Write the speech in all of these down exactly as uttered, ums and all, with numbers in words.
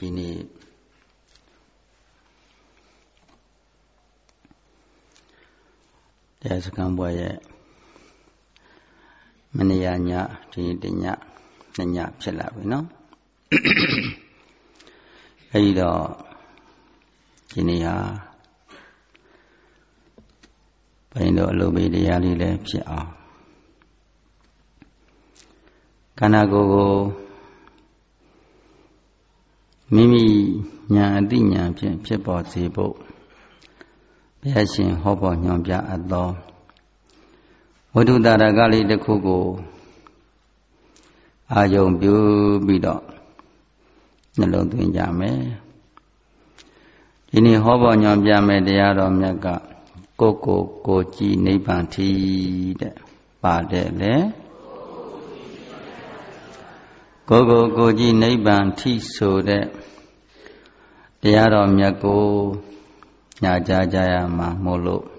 ဒီနေ့တရားစခန်းဘွယ်ရဲ့မနေ့ညဒီတညညဖြစ်လာပြီနော်အဲဒီတော့ဒီနေ့ဟာဘိန်းတို့အလုပ်ပေးတရားလေးလည်းဖြစ်အောင်ခန္ဓာကိုယ်ကိုမိမိဉာဏ်အသိဉာဏ်ဖြင့်ဖြစ်ပေါ်စေဖို့ဘုရားရှင်ဟောပေါ်ညွှန်ပြအပ်သောဝိတုတရကလေးတစ်ခုကိုအာယုံပြုပြီးတော့နှလုံးသွင်းကြမယ်ဒီနေ့ဟောပေါ်ညွှန်ပြမယ်တရားတော်မြတ်ကကိုယ်ကိုယ်ကိုကြည်နိဗ္ဗာန်ထီတဲ့ပါတယ်လေကိုယ်ကိုယ်ကိုကြည်နိဗ္ဗာန်ထီဆိုတဲ့တရားတော်မြတ်ကိုညာကြားကြရမှာမို့လို့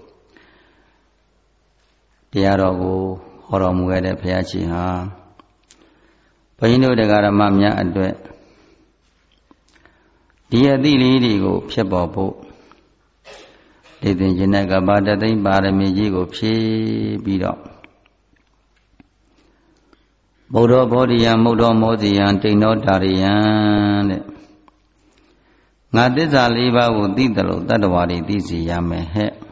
တရားတော်ကိုဟောတော်မူခဲ့တဲ့ဘုရားရှင်ဟာဘုန်းကြီးတို့တရားဓမ္မများအတွက်ဒီအသည့်လေးတွေကိုဖြစ်ပေါ်ဖို့ဒီသင်္ကြန်နဲ့ကပါတသိမ့်ပါရမီကြီးကိုဖြည့်ပြီးတော့ဗုဒ္ဓဘောဓိယံမုဒ္ဓမောဓိယံတိဏ္ဍောတာရိယံတဲ့ငါသစ္စာလေးပါးကိုသိတယ်လို့တတ္တဝါတွေသိစီရမယ်ဟဲ့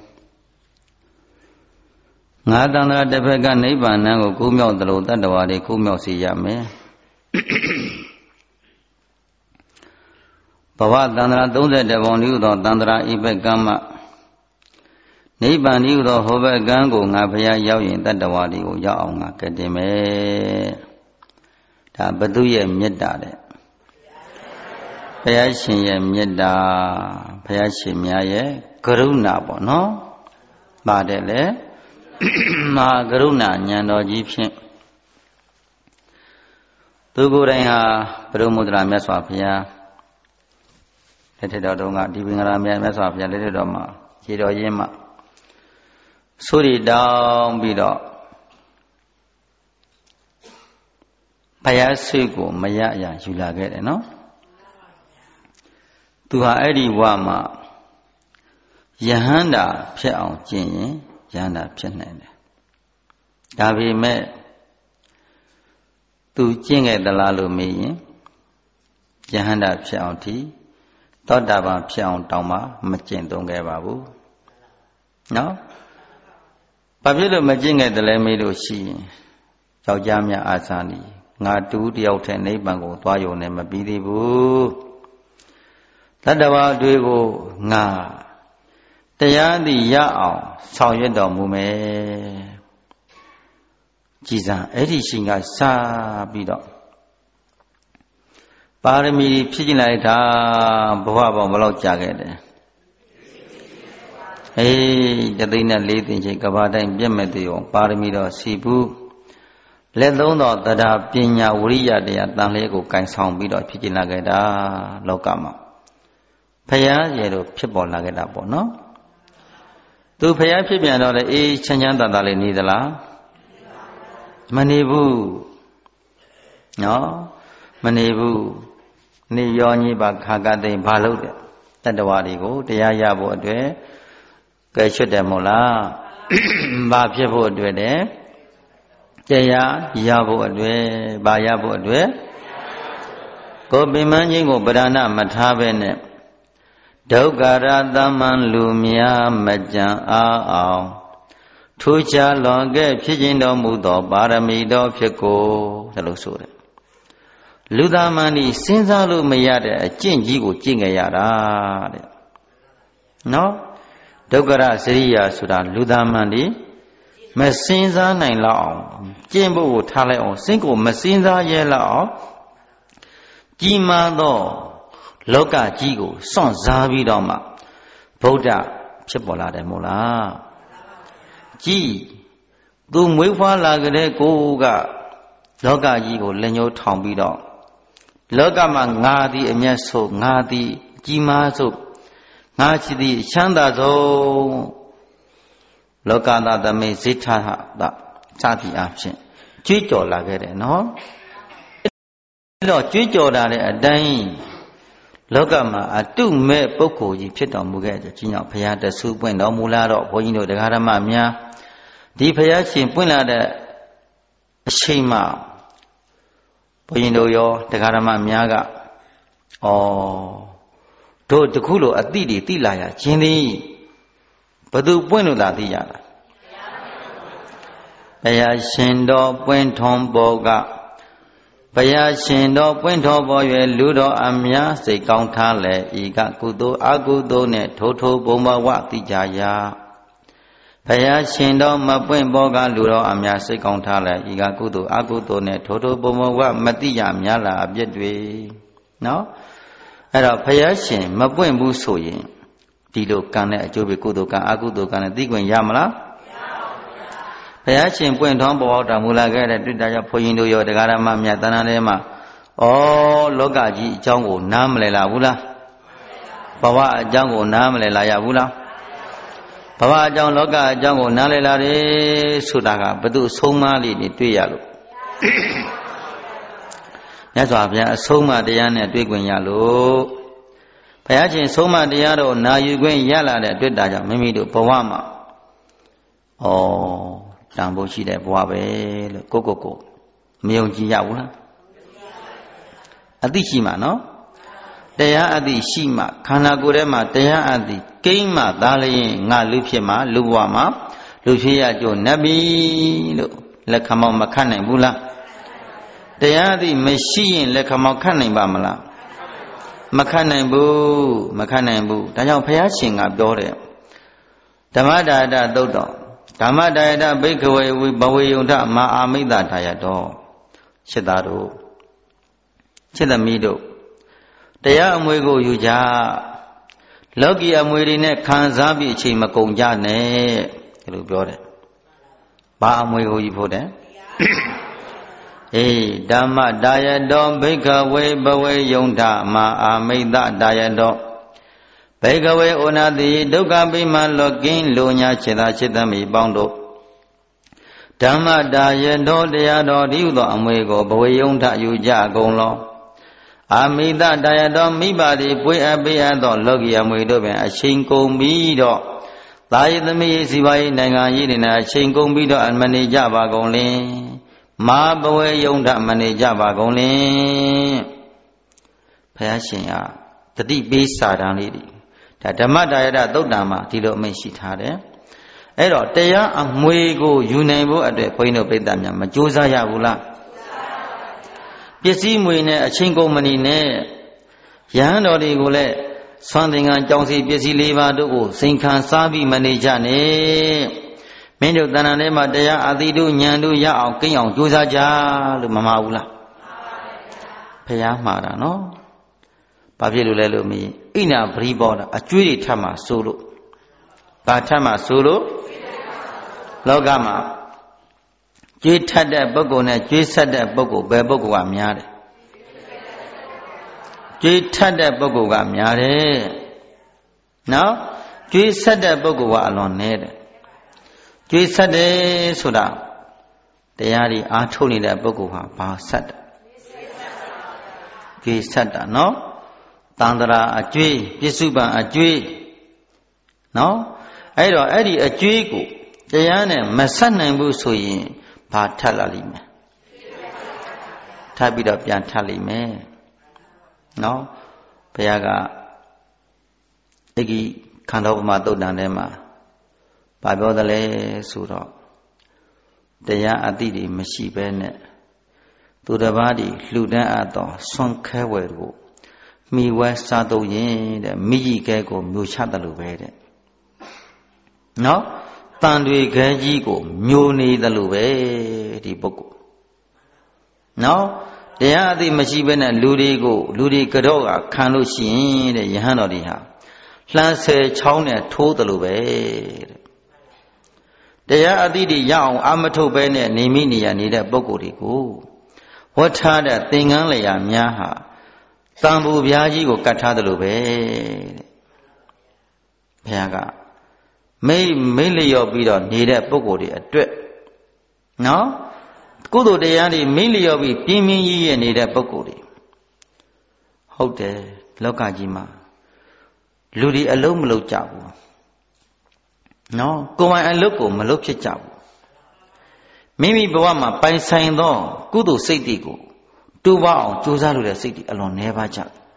ငါတန်ត្រာတစ်ဖက်ကနိဗ္ဗာန်ကိုကူးမြောက်တယ်လို့တတ္တဝါတွေကူးမြောက်စီရမယ်ဘဝတန်ត្រာသုံးဆယ်တပုံဤသောတန်ត្រာဤဘက်ကမ်းမှနိဗ္ဗာန်ဤသောဟောဘက်ကမ်းကိုငါဘုရားရောက်ရင်တတ္တဝါတွေကိုရောက်အောင်ငါကတင်မယ်ဒါဘသူရဲ့မေတ္တာတဲ့ဘုရားရှင်ရဲ့မေတ္တာဘုရားရှင်များရဲ့ကရုဏာပေါ့နော်ပါတယ်လေမဟာကရုဏာဉာဏ်တော်ကြီးဖြင့်သူကိုယ်တိုင်ဟာဘုရုမုဒ္ဒရာမြတ်စွာဘုရားလက်ထက်တော်တုန်းကဒီပင်္ဂရာမြတ်စွာဘုရားလက်ထက်တော်မှာခြေတော်ရင်းမှာဆိုရီတောင်းပြီးတော့ဘုရားဆွေကိုမရရယူလာခဲ့တယ်နော်သူဟာအဲ့ဒီဝမှာယဟန္တာဖြစ်အောင်ကျင့်ရင်ယဟန္တာဖြစ်နိုင်တယ်ဒါပေမဲ့သူကျင့်ခဲ့သလားလို့မေးရင်ယဟန္တာဖြစ်အောင်ဒီသောတာပန်ဖြစ်အောင်တောင်းမှမကျင့်သုံးခဲ့ပါဘူးနော်ဘာဖြစ်လို့မကျင့်ခဲ့တယ်လဲမေးလို့ရှိရင်ယောက်ျားများအာဇာနည်ငါတူတယောက်ထဲနိဗ္ဗာန်ကိုသွားရုံနဲ့မပြီးသေးဘူးတတ္တဝါတွေကိုငါတရားသည်ရအောင်ဆောင်ရွက်တော်မူမယ်ကြည်စံအဲ့ဒီရှင်ကစပြီးတော့ပါရမီဖြည့်ကျင်လိုက်တာဘဝပေါင်းဘယ်လောက်ကြာခဲ့တယ်အေးတသိန်းနဲ့လေးသိန်းချိန်ကဘာတိုင်းပြည့်မဲ့သေးအောင်ပါရမီတော်စီဘူးလက်သုံးတော်တရားပညာဝိရိယတရားတန်လေးကိုကင်ဆောင်ပြီးတော့ဖြည့်ကျင်လာခဲ့တာလောကမှာဖယားရေတို့ဖြစ်ပေါ်လာခဲ့တာပေါ့နော်သူဖယားဖြစ်ပြန်တော့လေအေးချမ်းချမ်းသာသာလေးနေသလားမနေဘူးနော်မနေဘူးနေရောကြီးပါခါကသိဘာလို့တဲ့တတ္တဝါတွေကိုတရားရဖို့အတွက်ကဲချွတ်တယ်မို့လားဘာဖြစ်ဖို့အတွက်တဲ့တရားရဖို့အတွက်ဘာရဖို့အတွက်ကိုပင်မချင်းကိုဗရဏမထားပဲနဲ့ဒုက္ခရသမံလူများမကြံအားအောင်ထူးခြားလွန်ကဲ့ဖြစ်ခြင်းတော်မူသောပါရမီတော်ဖြစ်ကိုဒါလို့ဆိုတယ်လူသားမန်ဤစဉ်းစားလို့မရတဲ့အကျင့်ကြီးကိုကျင့်ကြရတာတဲ့နော်ဒုက္ခရစရိယာဆိုတာလူသားမန်ဤမစဉ်းစားနိုင်လောက်အောင်ကျင့်ဖို့ကိုထားလိုက်အောင်စိတ်ကိုမစဉ်းစားရဲလောက်အောင်ကြီးမားသောလောကကြီးကိုစွန့်စားပြီးတော့မှဗုဒ္ဓဖြစ်ပေါ်လာတယ်မို့လားကြည်သူမွေးဖွားလာကြတဲ့ကိုကလောကကြီးကိုလက်ညှိုးထောင်ပြီးတော့လောကမှာငါသည်အမျက်ဆုံးငါသည်ကြီးမားဆုံးငါရှိသည်ချမ်းသာဆုံးလောကသားသမိတ်ဇိထဟတစသည်အဖြစ်ကြွေးကြော်လာခဲ့တယ်နော်အဲ့တော့ကြွေးကြော်တာတဲ့အတိုင်းလောကမှာအတုမဲ့ပုဂ္ဂိုလ်ကြီးဖြစ်တော်မူခဲ့တဲ့ကြီးကြောင့်ဘုရားတဆူပွင့်တော်မူလာတော့ဘုန်းကြီးတို့တရားဓမ္မများဒီဘုရားရှင်ပွင့်လာတဲ့အချိန်မှာဘုန်းကြီးတို့ရောတရားဓမ္မများကဩတို့တခုလိုအတိတွေသိလာရခြင်းသည်ဘသူပွင့်လို့လာသိရတာဘုရားရှင်တော်ပွင့်ထွန်ပေါ်ကဘုရားရှင်တော်ပွင့်တော်ပေါ်၍လူတော်အများစိတ်ကောင်းထားလေဤကကုသိုလ်အကုသိုလ်နဲ့ထိုးထိုးဘုံဘဝသိကြရာဘုရားရှင်တော်မပွင့်ပေါ်ကလူတော်အများစိတ်ကောင်းထားလေဤကကုသိုလ်အကုသိုလ်နဲ့ထိုးထိုးဘုံဘဝမသိရများလားအပြစ်တွေနော်အဲ့တော့ဘုရားရှင်မပွင့်ဘူးဆိုရင်ဒီလိုကံနဲ့အကျိုးပဲကုသိုလ်ကံအကုသိုလ်ကံနဲ့သိခွင့်ရမလားဘုရားရှင်ပွင့်ထွန်းပေါ်တော်မူလာခဲ့တဲ့တွေ့တာကြောင့်ဘုန်းကြီးတို့ရောတရားဓမ္မမြတ်တဏ္ဍာထဲမှာဩလောကကြီးအကြောင်းကိုနားမလည်လာဘူးလားဘဝအကြောင်းကိုနားမလည်လာရဘူးလားဘဝအကြောင်းလောကအကြောင်းကိုနားလည်လာတယ်ဆိုတာကဘု து အဆုံးမလေးတွေတွေ့ရလို့မြတ်စွာဘုရားအဆုံးမတရားနဲ့တွေ့ခွင့်ရလို့ဘုရားရှင်ဆုံးမတရားတော်နာယူခွင့်ရလာတဲ့တွေ့တာကြောင့်မိမိတို့ဘဝမှာဩတန်ဖို့ရှိတဲ့ဘဝပဲလို့ကိုကိုကိုမယုံကြည်ရဘူးလားအသိရှိမှနော်တရားအသိရှိမှခန္ဓာကိုယ်ထဲမှာတရားအသိကိန်းမှသာလျင်ငါလူဖြစ်မှလူဘဝမှာလူဖြစ်ရကြို့နတ်ပြီလို့လက်ခံမောက်မခတ်နိုင်ဘူးလားတရားအသိမရှိရင်လက်ခံမောက်ခတ်နိုင်ပါမလားမခတ်နိုင်ဘူးမခတ်နိုင်ဘူးဒါကြောင့်ဘုရားရှင်ကပြောတယ်ဓမ္မဒါယတသုတ်တော်ဓမ္မဒါယတဘိက္ခဝေဝိဘဝေယုံထမအာမိတ္တထာယတော်ရှစ်သားတို့ရှစ်သမီးတို့တရားအမွေကိုယူကြလောကီအမွေတွေနဲ့ခံစားပြီးအချိန်မကုန်ကြနဲ့ဒီလိုပြောတယ်ဘာအမွေကိုယူဖို့တဲ့အေးဓမ္မဒါယတော်ဘိက္ခဝေဘဝေယုံထမအာမိတ္တဒါယတော်ဘိကဝေဩနာတိဒုက္ခပိမလောကင်းလူညာခြေသာခြေသမီပေါင်းတို့ဓမ္မဒါယတော်တရားတော်ဒီဟုသောအမွေကိုဘဝေယုံထယူကြကုန်လောအာမိတဒါယတော်မိဘသည်ပွေအပ်ပေးအပ်သောလောကီအမွေတို့ပင်အချိန်ကုန်ပြီးတော့သာယသမီးစီပါရေးနိုင်ငံကြီးတွေနဲ့အချိန်ကုန်ပြီးတော့မနေကြပါကုန်လင်မာဘဝေယုံထမနေကြပါကုန်လင်ဘုရားရှင်ကတတိပေးစာတမ်းလေးတွေဒါဓမ္မဒါယတသုတ်တံမှာဒီလိုအမိန့်ရှိထားတယ်အဲ့တော့တရားအမွေကိုယူနိုင်ဖို့အတွက်ဘုန်းကြီးတို့ပိဋကများမကြိုးစားရဘူးလားပစ္စည်းမွေနဲ့အချင်းကုန်မနေနဲ့ယဟန်တော်တွေကိုလည်းဆွမ်းသင်္ကန်းကြောင်းစီပစ္စည်းလေးပါးတို့ကိုစိန်ခံစားပြီးမနေကြနဲ့မင်းတို့တဏ္ဍာထဲမှာတရားအတိတို့ဉာဏ်တို့ရအောင်ကိန်းအောင်ကြိုးစားကြလို့မမှားဘူးလားဘုရားမှားတာနော်ဘာဖြစ်လို့လဲလို့မင်းအိနာပရိဘောတာအကျွေးတွေထပ်မှာဆိုလို့ဘာထပ်မှာဆိုလို့လောကမှာကျွေးထပ်တဲ့ပုဂ္ဂိုလ်နဲ့ကျွေးဆက်တဲ့ပုဂ္ဂိုလ်ဘယ်ပုဂ္ဂိုလ်ကများတယ်ကျွေးထပ်တဲ့ပုဂ္ဂိုလ်ကများတယ်နော်ကျွေးဆက်တဲ့ပုဂ္ဂိုလ်ကအလွန်နည်းတယ်ကျွေးဆက်တယ်ဆိုတာတရားတွေအားထုတ်နေတဲ့ပုဂ္ဂိုလ်ဟာဘာဆက်တယ်ကျွေးဆက်တာနော်တန္တရာအကျွေးပစ္စုပန်အကျွေးနော်အဲ့တော့အဲ့ဒီအကျွေးကိုတရားနဲ့မဆက်နိုင်ဘူးဆိုရင်ဘာထပ်လာလိမ့်မယ်ထပ်ပြီးတော့ပြန်ထပ်လိမ့်မယ်နော်ဘုရားကဧကိခန္ဓာပမသုတ်တံထဲမှာဘာပြောသလဲဆိုတော့တရားအတိတွေမရှိဘဲနဲ့သူတစ်ပါးဒီလှူဒန်းအပ်သောဆွမ်းခဲဝယ်ကိုမိဝဲစားတော့ရင်တဲ့မိကြီးကဲကိုမျိုးချတယ်လို့ပဲတဲ့နော်တန်တွေခဲကြီးကိုမျိုးနေတယ်လို့ပဲဒီပုဂ္ဂိုလ်နော်တရားအသိမရှိဘဲနဲ့လူတွေကိုလူတွေကတော့ကခံလို့ရှိရင်တဲ့ယဟန်တော်တွေဟာလှမ်းဆယ်ချောင်းနဲ့ထိုးတယ်လို့ပဲတဲ့တရားအသိတွေရအောင်အမထုတ်ပဲနဲ့နေမိနေရနေတဲ့ပုဂ္ဂိုလ်တွေကိုဝတ်ထားတဲ့သင်္ကန်းလျာများဟာတန်ဖိုးပြားကြီးကိုကတ်ထားတယ်လို့ပဲတဲ့ဘုရားကမိမိလျော့ပြီးတော့နေတဲ့ပုဂ္ဂိုလ်တွေအတွက်နော်ကုသိုလ်တရားတွေမိလျော့ပြီးပြင်းပြင်းကြီးရဲ့နေတဲ့ပုဂ္ဂိုလ်တွေဟုတ်တယ်လောကကြီးမှာလူတွေအလုံးမလုပ်ကြဘူးနော်ကိုယ်ပိုင်အလုပ်ကိုမလုပ်ဖြစ်ကြဘူးမိမိဘဝမှာပိုင်ဆိုင်သောကုသိုလ်စိတ်တွေကိုတူပါအောင်ကြိုးစားလို့တဲ့စိတ်တွေအလွန်နှဲပါကြ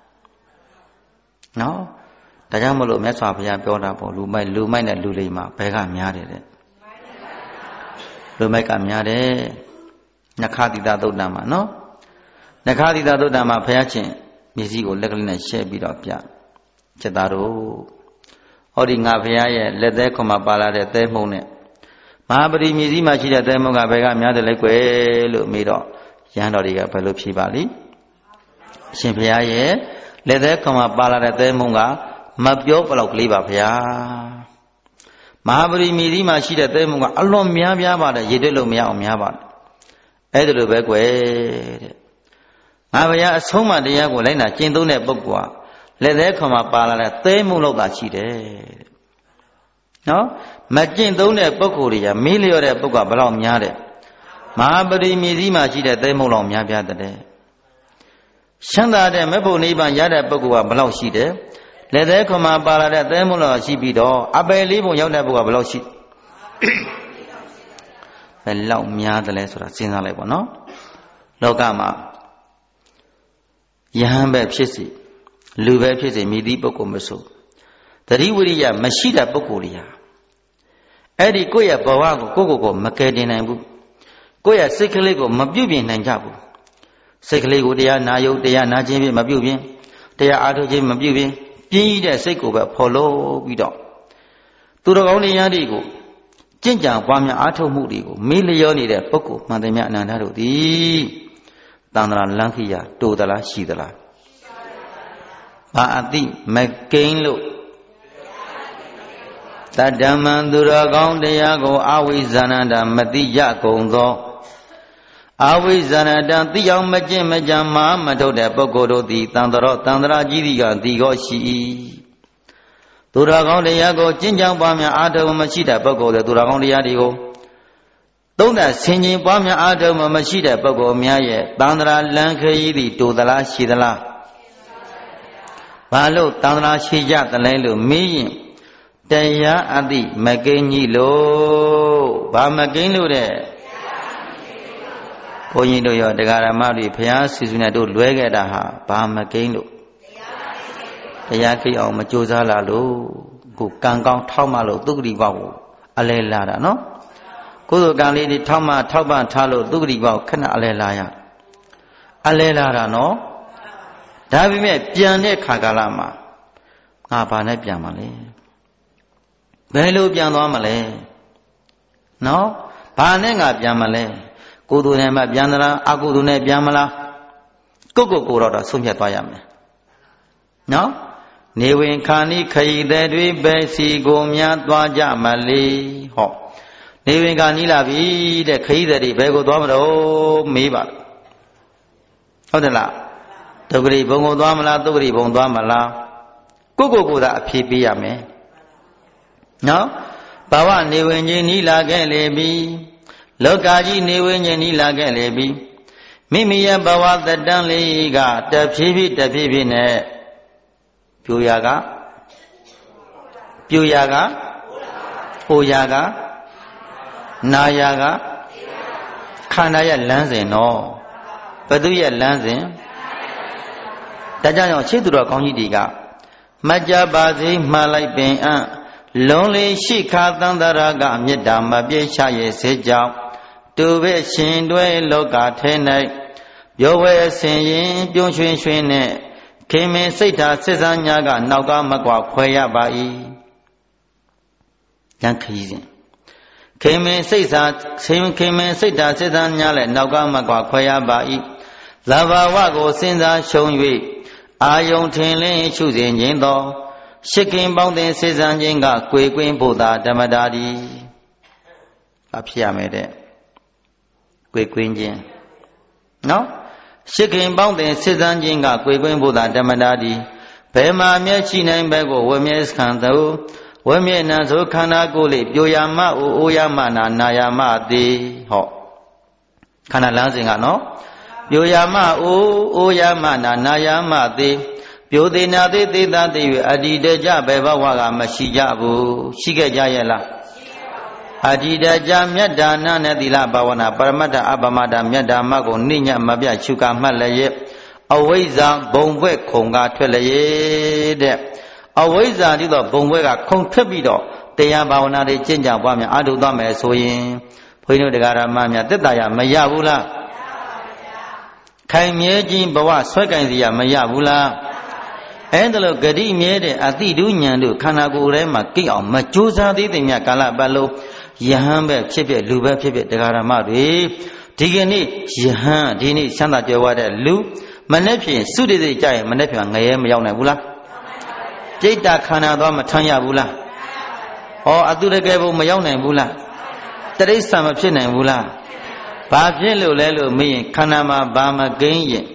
နော်ဒါကြောင့်မလို့မြတ်စွာဘုရားပြောတာပေါ့လူမိုက်လူမိုက်နဲ့လူလိမ္မာဘယ်ကများတယ်တဲ့လူမိုက်ကများတယ်နခတိတသုတ်တံမှာနော်နခတိတသုတ်တံမှာဘုရားရှင်မျက်စိကိုလက်ကလေးနဲ့ရှဲပြီးတော့ပြจิตသားတို့ဟောဒီငါဘုရားရဲ့လက်သေးခွန်မှာပါလာတဲ့သဲမှုန့်နဲ့မဟာပရိမျက်စိမှာရှိတဲ့သဲမှုန့်ကဘယ်ကများတယ်လဲကွယ်လို့မေးတော့ရဟန်းတော်တွေကဘယ်လိုဖြေပါလိအရှင်ဘုရားရဲ့လက်သေးခွန်မှာပါလာတဲ့သဲမှုန့်ကမပြောဘလောက်ကလေးပါဘုရားမဟာပရိမျက်စိမှာရှိတဲ့သဲမှုန့်ကအလွန်များပြားပါတယ်ရေတွက်လို့မရအောင်များပါတယ်အဲ့ဒါလိုပဲကွယ်တဲ့ငါဘုရားအဆုံးမတရားကိုလိုက်နာကျင့်သုံးတဲ့ပုဂ္ဂိုလ်ကလက်သေးခွန်မှာပါလာတဲ့သဲမှုန့်လောက်သာရှိတယ်တဲ့နော်မကျင့်သုံးတဲ့ပုဂ္ဂိုလ်တွေကမေးလျော့တဲ့ပုဂ္ဂိုလ်ကဘယ်လောက်များတဲ့မဟာပရိမျက်စိမှာရှိတဲ့သဲမှုန့်လောက်များပြားတဲ့ချမ်းသာတဲ့မေဖို့နိဗ္ဗာန်ရတဲ့ပုဂ္ဂိုလ်ကဘယ်လောက်ရှိတယ်လက်သေးခွန်မှာပါလာတဲ့သဲမှုန့်လောက်ရှိပြီးတော့အပယ်လေးပုံရောက်တဲ့ပုဂ္ဂိုလ်ကဘယ်လောက်ရှိဘယ်လောက်များတယ်လဲဆိုတာစဉ်းစားလိုက်ပါနော်လောကမှာယဟန်ပဲဖြစ်စီလူပဲဖြစ်စီမိသည့်ပုဂ္ဂိုလ်မဆိုသတိဝိရိယမရှိတဲ့ပုဂ္ဂိုလ်တွေဟာအဲ့ဒီကိုယ့်ရဲ့ဘဝကိုကိုယ့်ကိုယ်ကိုမကယ်တင်နိုင်ဘူးကိုယ့်ရဲ့စိတ်ကလေးကိုမပြုတ်ပြင်နိုင်ကြဘူးစိတ်ကလေးကိုတရားနာယုတ်တရားနာခြင်းဖြင့်မပြုတ်ပြင်တရားအားထုတ်ခြင်းမပြုတ်ပြင်ပြင်းကြီးတဲ့စိတ်ကိုပဲဖော်လို့ပြီးတော့သူတော်ကောင်းတရားတွေကိုကျင့်ကြံပွားများအားထုတ်မှုတွေကိုမေးလျောနေတဲ့ပုဂ္ဂိုလ်မှန်တယ်များအနန္တတို့သည်တန်ត្រာလန်းခိယတိုးသလားရှိသလားဘာအတိမကိန်းလို့တတ္တမံသူတော်ကောင်းတရားကိုအဝိဇ္ဇာဏတမတိရကုန်သောအဝိဇ္ဇာဏတသိအောင်မကျင့်မကြံမမထုတ်တဲ့ပုဂ္ဂိုလ်တို့သည်တန်ត្រောတန်ត្រာကြီးသည်ကဒီကောရှိ၏သူတော်ကောင်းတရားကိုကျင့်ကြံပွားများအားထုတ်မရှိတဲ့ပုဂ္ဂိုလ်တွေသူတော်ကောင်းတရားတွေကိုသုံးတဲ့ဆင်ခြင်ပွားများအားထုတ်မရှိတဲ့ပုဂ္ဂိုလ်များရဲ့တန်ត្រာလန်းခရီးသည်တိုသလားရှိသလားဘာလို့တန်ត្រာရှိကြသလဲလို့မေးရင်တရားအတိမကိန်းကြီးလို့ဘာမကိန်းလို့တဲ့ဘုန်းကြီးတို့ရောတရားဓမ္မတွေဘုရားစီစုနဲ့တို့လွဲခဲ့တာဟာဘာမကိန်းလို့တရားကိအောင်မကြိုးစားလာလို့ကိုကံကောင်းထောက်မှလို့သုက္ကတိဘောက်ကိုအလဲလာတာနော်ကိုယ်တို့ကံလေးတွေထောက်မှထောက်ပံ့ထားလို့သုက္ကတိဘောက်ခဏအလဲလာရအလဲလာတာနော်ဒါပေမဲ့ပြန်တဲ့ခါကာလမှာငါဘာနဲ့ပြန်မှာလဲဘယ်လိုပြန်သွားမလဲနော်ဘာနဲ့ငါပြန်မလဲကိုယ်သူနဲ့မှပြန်သလားအကုသိုလ်နဲ့ပြန်မလားကိုယ့်ကိုယ်ကိုယ်တော့ဆုံးဖြတ်သွားရမယ်နော်နေဝင်ခဏိခရီးတဲ့တွေပဲစီကိုများသွားကြမလေဟောနေဝင်ခဏိလာပြီတဲ့ခရီးတဲ့တွေဘယ်ကိုသွားမလို့မေးပါဟုတ်တယ်လားဒုက္ခရိဘုံကိုသွားမလားသုက္ခရိဘုံသွားမလားကိုယ့်ကိုယ်ကိုယ်သာအဖြေပေးရမယ်နော်ဘဝနေဝင်ခြင်းနီးလာခဲ့လေပြီလောကကြီးနေဝင်ခြင်းနီးလာခဲ့လေပြီမိမိရဲ့ဘဝသက်တမ်းလေးကတဖြည်းဖြည်းတဖြည်းဖြည်းနဲ့ပြိုရာကပြိုရာကဟိုရာကနာရာကခန္ဓာရဲ့လမ်းစဉ်တော့ဘသူရဲ့လမ်းစဉ်ဒါကြောင့်ရှေ့သူတော်ကောင်းကြီးတွေကမကြပါစေမှလိုက်ပင်အံ့လုံးလေးရှိခါသန္တရာကမေတ္တာမပြေချရဲ့စေကြောင့်တူပဲရှင်တွဲလောကထဲ၌ပြောဝဲဆင်ရင်ပြုံးရွှင်ရွှင်နဲ့ခင်မင်းစိတ်ဓာတ်စစ်စားညာကနောက်ကမကွာခွဲရပါ၏ရန်ခရီးစဉ်ခင်မင်းစိတ်စားခင်မင်းစိတ်ဓာတ်စစ်စားညာလည်းနောက်ကမကွာခွဲရပါ၏ဇဘာဝကိုစဉ်းစားရှုံ၍အာယုံထင်လင်းရှုစဉ်ခြင်းသောရှစ်ခင်ပေါင်းတဲ့စေစံခြင်းကကွေကွင်းဖို့သာဓမ္မတာဒီအဖြစ်ရမယ်တဲ့ကွေကွင်းခြင်းနော်ရှစ်ခင်ပေါင်းတဲ့စေစံခြင်းကကွေကွင်းဖို့သာဓမ္မတာဒီဘယ်မှာမျက်ရှိနိုင်ဘက်ကိုဝမျက်ခံသောဝမျက်နှံဆိုခန္ဓာကိုယ်လေးပြိုရမအိုအိုရမနာနာရမသည်ဟောခန္ဓာလမ်းစဉ်ကနော်ပြိုရမအိုအိုရမနာနာရမသည် Pyo te na te te ta te yu aditaja bebawa mashijabu. Shikeja yela. Aditaja myadana nadila bawana paramata abamada myadamago ninya mabya chuka malaye. Awaiza bongwe konga twelaye de. Awaiza dito bongwe ga kong trebido. Teya bawana de chenja bwamya adu dame soyin. Pwino de garama mya tetaya mayabula. Kaimye jin bawa swakainziya mayabula. Endalo gadi mede ati du nyandu kanaku rema ki aw ma josa thi tin mya kala palo yahan be phit phit lu be phit phit dagarama de di ke ni yahan di ni chanda jwa de lu manet phin su de de ja yin manet phin ngaye ma yaw nai bu la Jitta khana twa ma thang ya bu la Aw atu takae bu ma yaw nai bu la Tarissa ma phit nai bu la Ba phit lo le lo me yin khana ma ba ma kain yin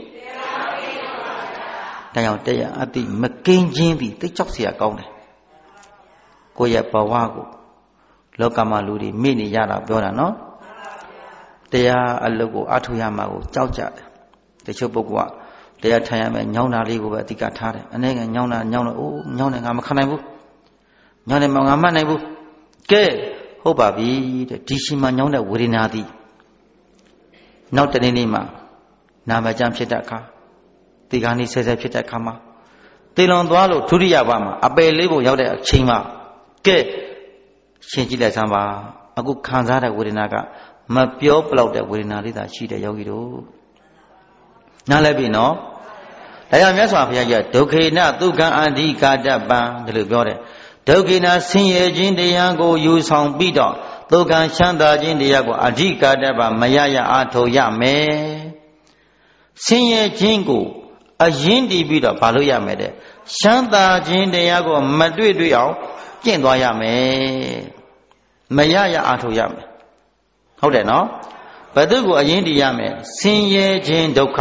Tayang taya ati makin jin di tích chốc xìa công này Cô ya bà hoa cô Lô kà mà lù đi mì nì ya đào biểu là nó Taya alo cô atu ya mà cô cháu chá đấy Taya chô bố cô Taya thaya mẹ nhau nà li cô bà tika thá đấy Anh ấy nhau nà nhau nà ô nhau nà ngà mà khăn này bố Nhau nà mà ngà mà này bố Kê hô bà bì Đi xì mà nhau nà vô đi nà đi Nào tên này nì mà Nà mà chăm chết đã khá Ti gani se se phit tat khama Tilon twa lo thuriya ba ma ape le bo yaw de achain ma ke shin ji lai san ba aku khan sa de wedana ka ma pyo palauk de wedana li ta shi de yogi do na lai pi no da ya myat swa phaya ji dukkena dukkan adhikata ban de lo pyo de dukkena sin ye jin taya ko yu saung pi daw dukkan shanta jin taya ko adhikata ban maya ya a thau ya me sin ye jin ko A yin di bi da ba lo ya me de shanta jin taya ko ma twai twai aw cint twa ya me ma ya ya a thau ya me Hout de no ba tu ko a yin di ya me sin ye jin dukkha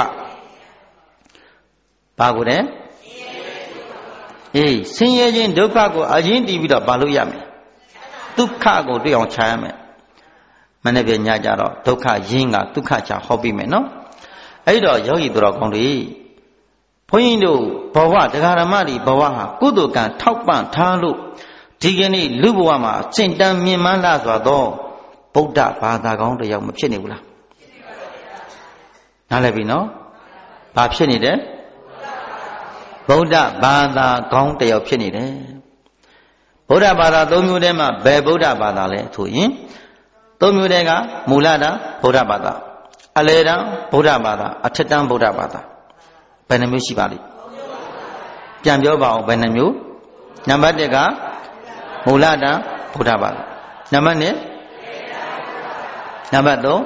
ba ko de eh sin ye jin dukkha ko a yin di bi da ba lo ya me dukkha ko twai aw cha ya me ma ne pya nya ja do dukkha yin ga dukkha cha hot pi me no ai do yogi tu ro kaung de Bho yin do bawa dagarama di bawa ha kudo kan thok pan tha lo di ke ni lu bawa ma cint tan myin man la swa do Buddha baatha kaung tayaw ma phit ni bu la Na lai pi no Ba phit ni de Buddha baatha kaung tayaw phit ni de Buddha baatha three myo de ma be Buddha baatha le so yin three myo de ka Mulada Buddha baatha Aledan Buddha baatha Athittan Buddha baatha Bè nà myo shi ba li Pian pyo ba aw bè nà myo Number one ka Mulada Buddha baatha Number two Number two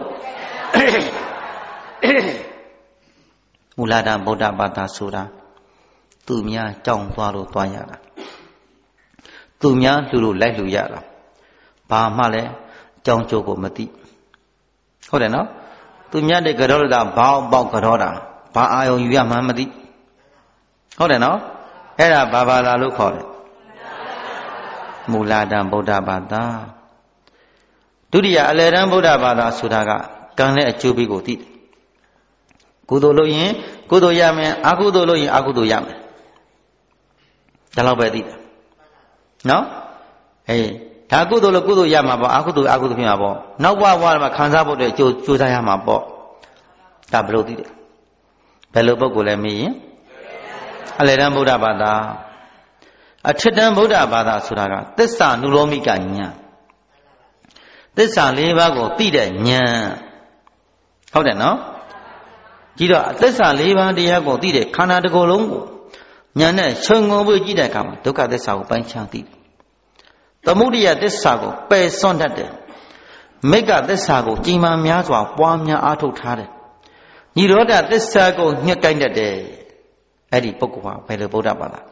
Mulada Buddha baathaဆိုတာသူများကြောင်းသွားလို့သွားရတာသူများလူလို့လိုက်လို့ရတာဘာမှလည်းကြောင်းကျိုးကိုမသိဟုတ်တယ်နော်သူများတဲ့ကြောတာဘာပေါက်ကြောတာဘာအာယုံယူရမှန်းမသိဟုတ်တယ်နော်အဲ့ဒါဘာဘာသာလို့ခေါ်တယ်မူလာတံဗုဒ္ဓဘာသာဒုတိယအလယ်တန်းဗုဒ္ဓဘာသာဆိုတာကကံနဲ့အကျိုးပေးကိုသိတယ်ကုသိုလ်လုပ်ရင်ကုသိုလ်ရမယ်အကုသိုလ်လုပ်ရင်အကုသိုလ်ရမယ်ဒါတော့ပဲသိတယ်နော်အေးဒါကုသိုလ်လို့ကုသိုလ်ရမှာပေါ့အကုသိုလ်အကုသိုလ်ဖြစ်မှာပေါ့နောက်ဘဝဘဝမှာခံစားဖို့အတွက်ကြိုးကြိုးစားရမှာပေါ့ဒါဘယ်လိုသိတယ်ဘယ်လိုပုဂ္ဂိုလ်လဲမေးရင်အလယ်တန်းဗုဒ္ဓဘာသာအထက်တန်းဗုဒ္ဓဘာသာဆိုတာကသစ္စာနုလောမိကဉာဏ်သစ္စာ၄ပါးကိုသိတဲ့ဉာဏ်ဟုတ်တယ်နော်ကြည့်တော့သစ္စာ၄ပါးတရားကိုသိတဲ့ခန္ဓာတစ်ခုလုံးကိုဉာဏ်နဲ့ခြုံငုံပြီးကြည့်တဲ့အခါမှာဒုက္ခသစ္စာကိုပိုင်းခြားသိတယ်သမုဒိယသစ္စာကိုပယ်စွန့်တတ်တယ်မိက္ခသစ္စာကိုကြည်မှန်များစွာပွားများအားထုတ်ထားတယ်និရောဓသစ္စာကိုညှက်ကိုင်းတတ်တယ်အဲ့ဒီပုဂ္ဂိုလ်ဟာဘယ်လိုဗုဒ္ဓဘာသာ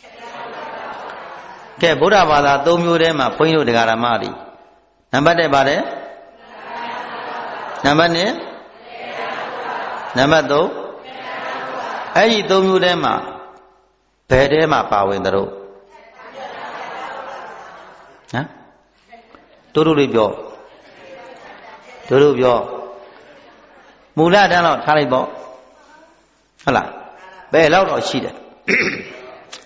ကဲဗုဒ္ဓဘာသာ၃မျိုးထဲမှာဘုန်းကြီးတို့တရားဓမ္မတွေနံပါတ်၁ပါတယ်နံပါတ်၂နံပါတ်၃အဲ့ဒီ၃မျိုးထဲမှာဘယ်ထဲမှာပါဝင်သလဲဟမ်တို့တို့လေးပြောတို့တို့ပြောမူလတန်းတော့ထားလိုက်ပေါ့ဟုတ်လားဘယ်လောက်တော့ရှိတယ်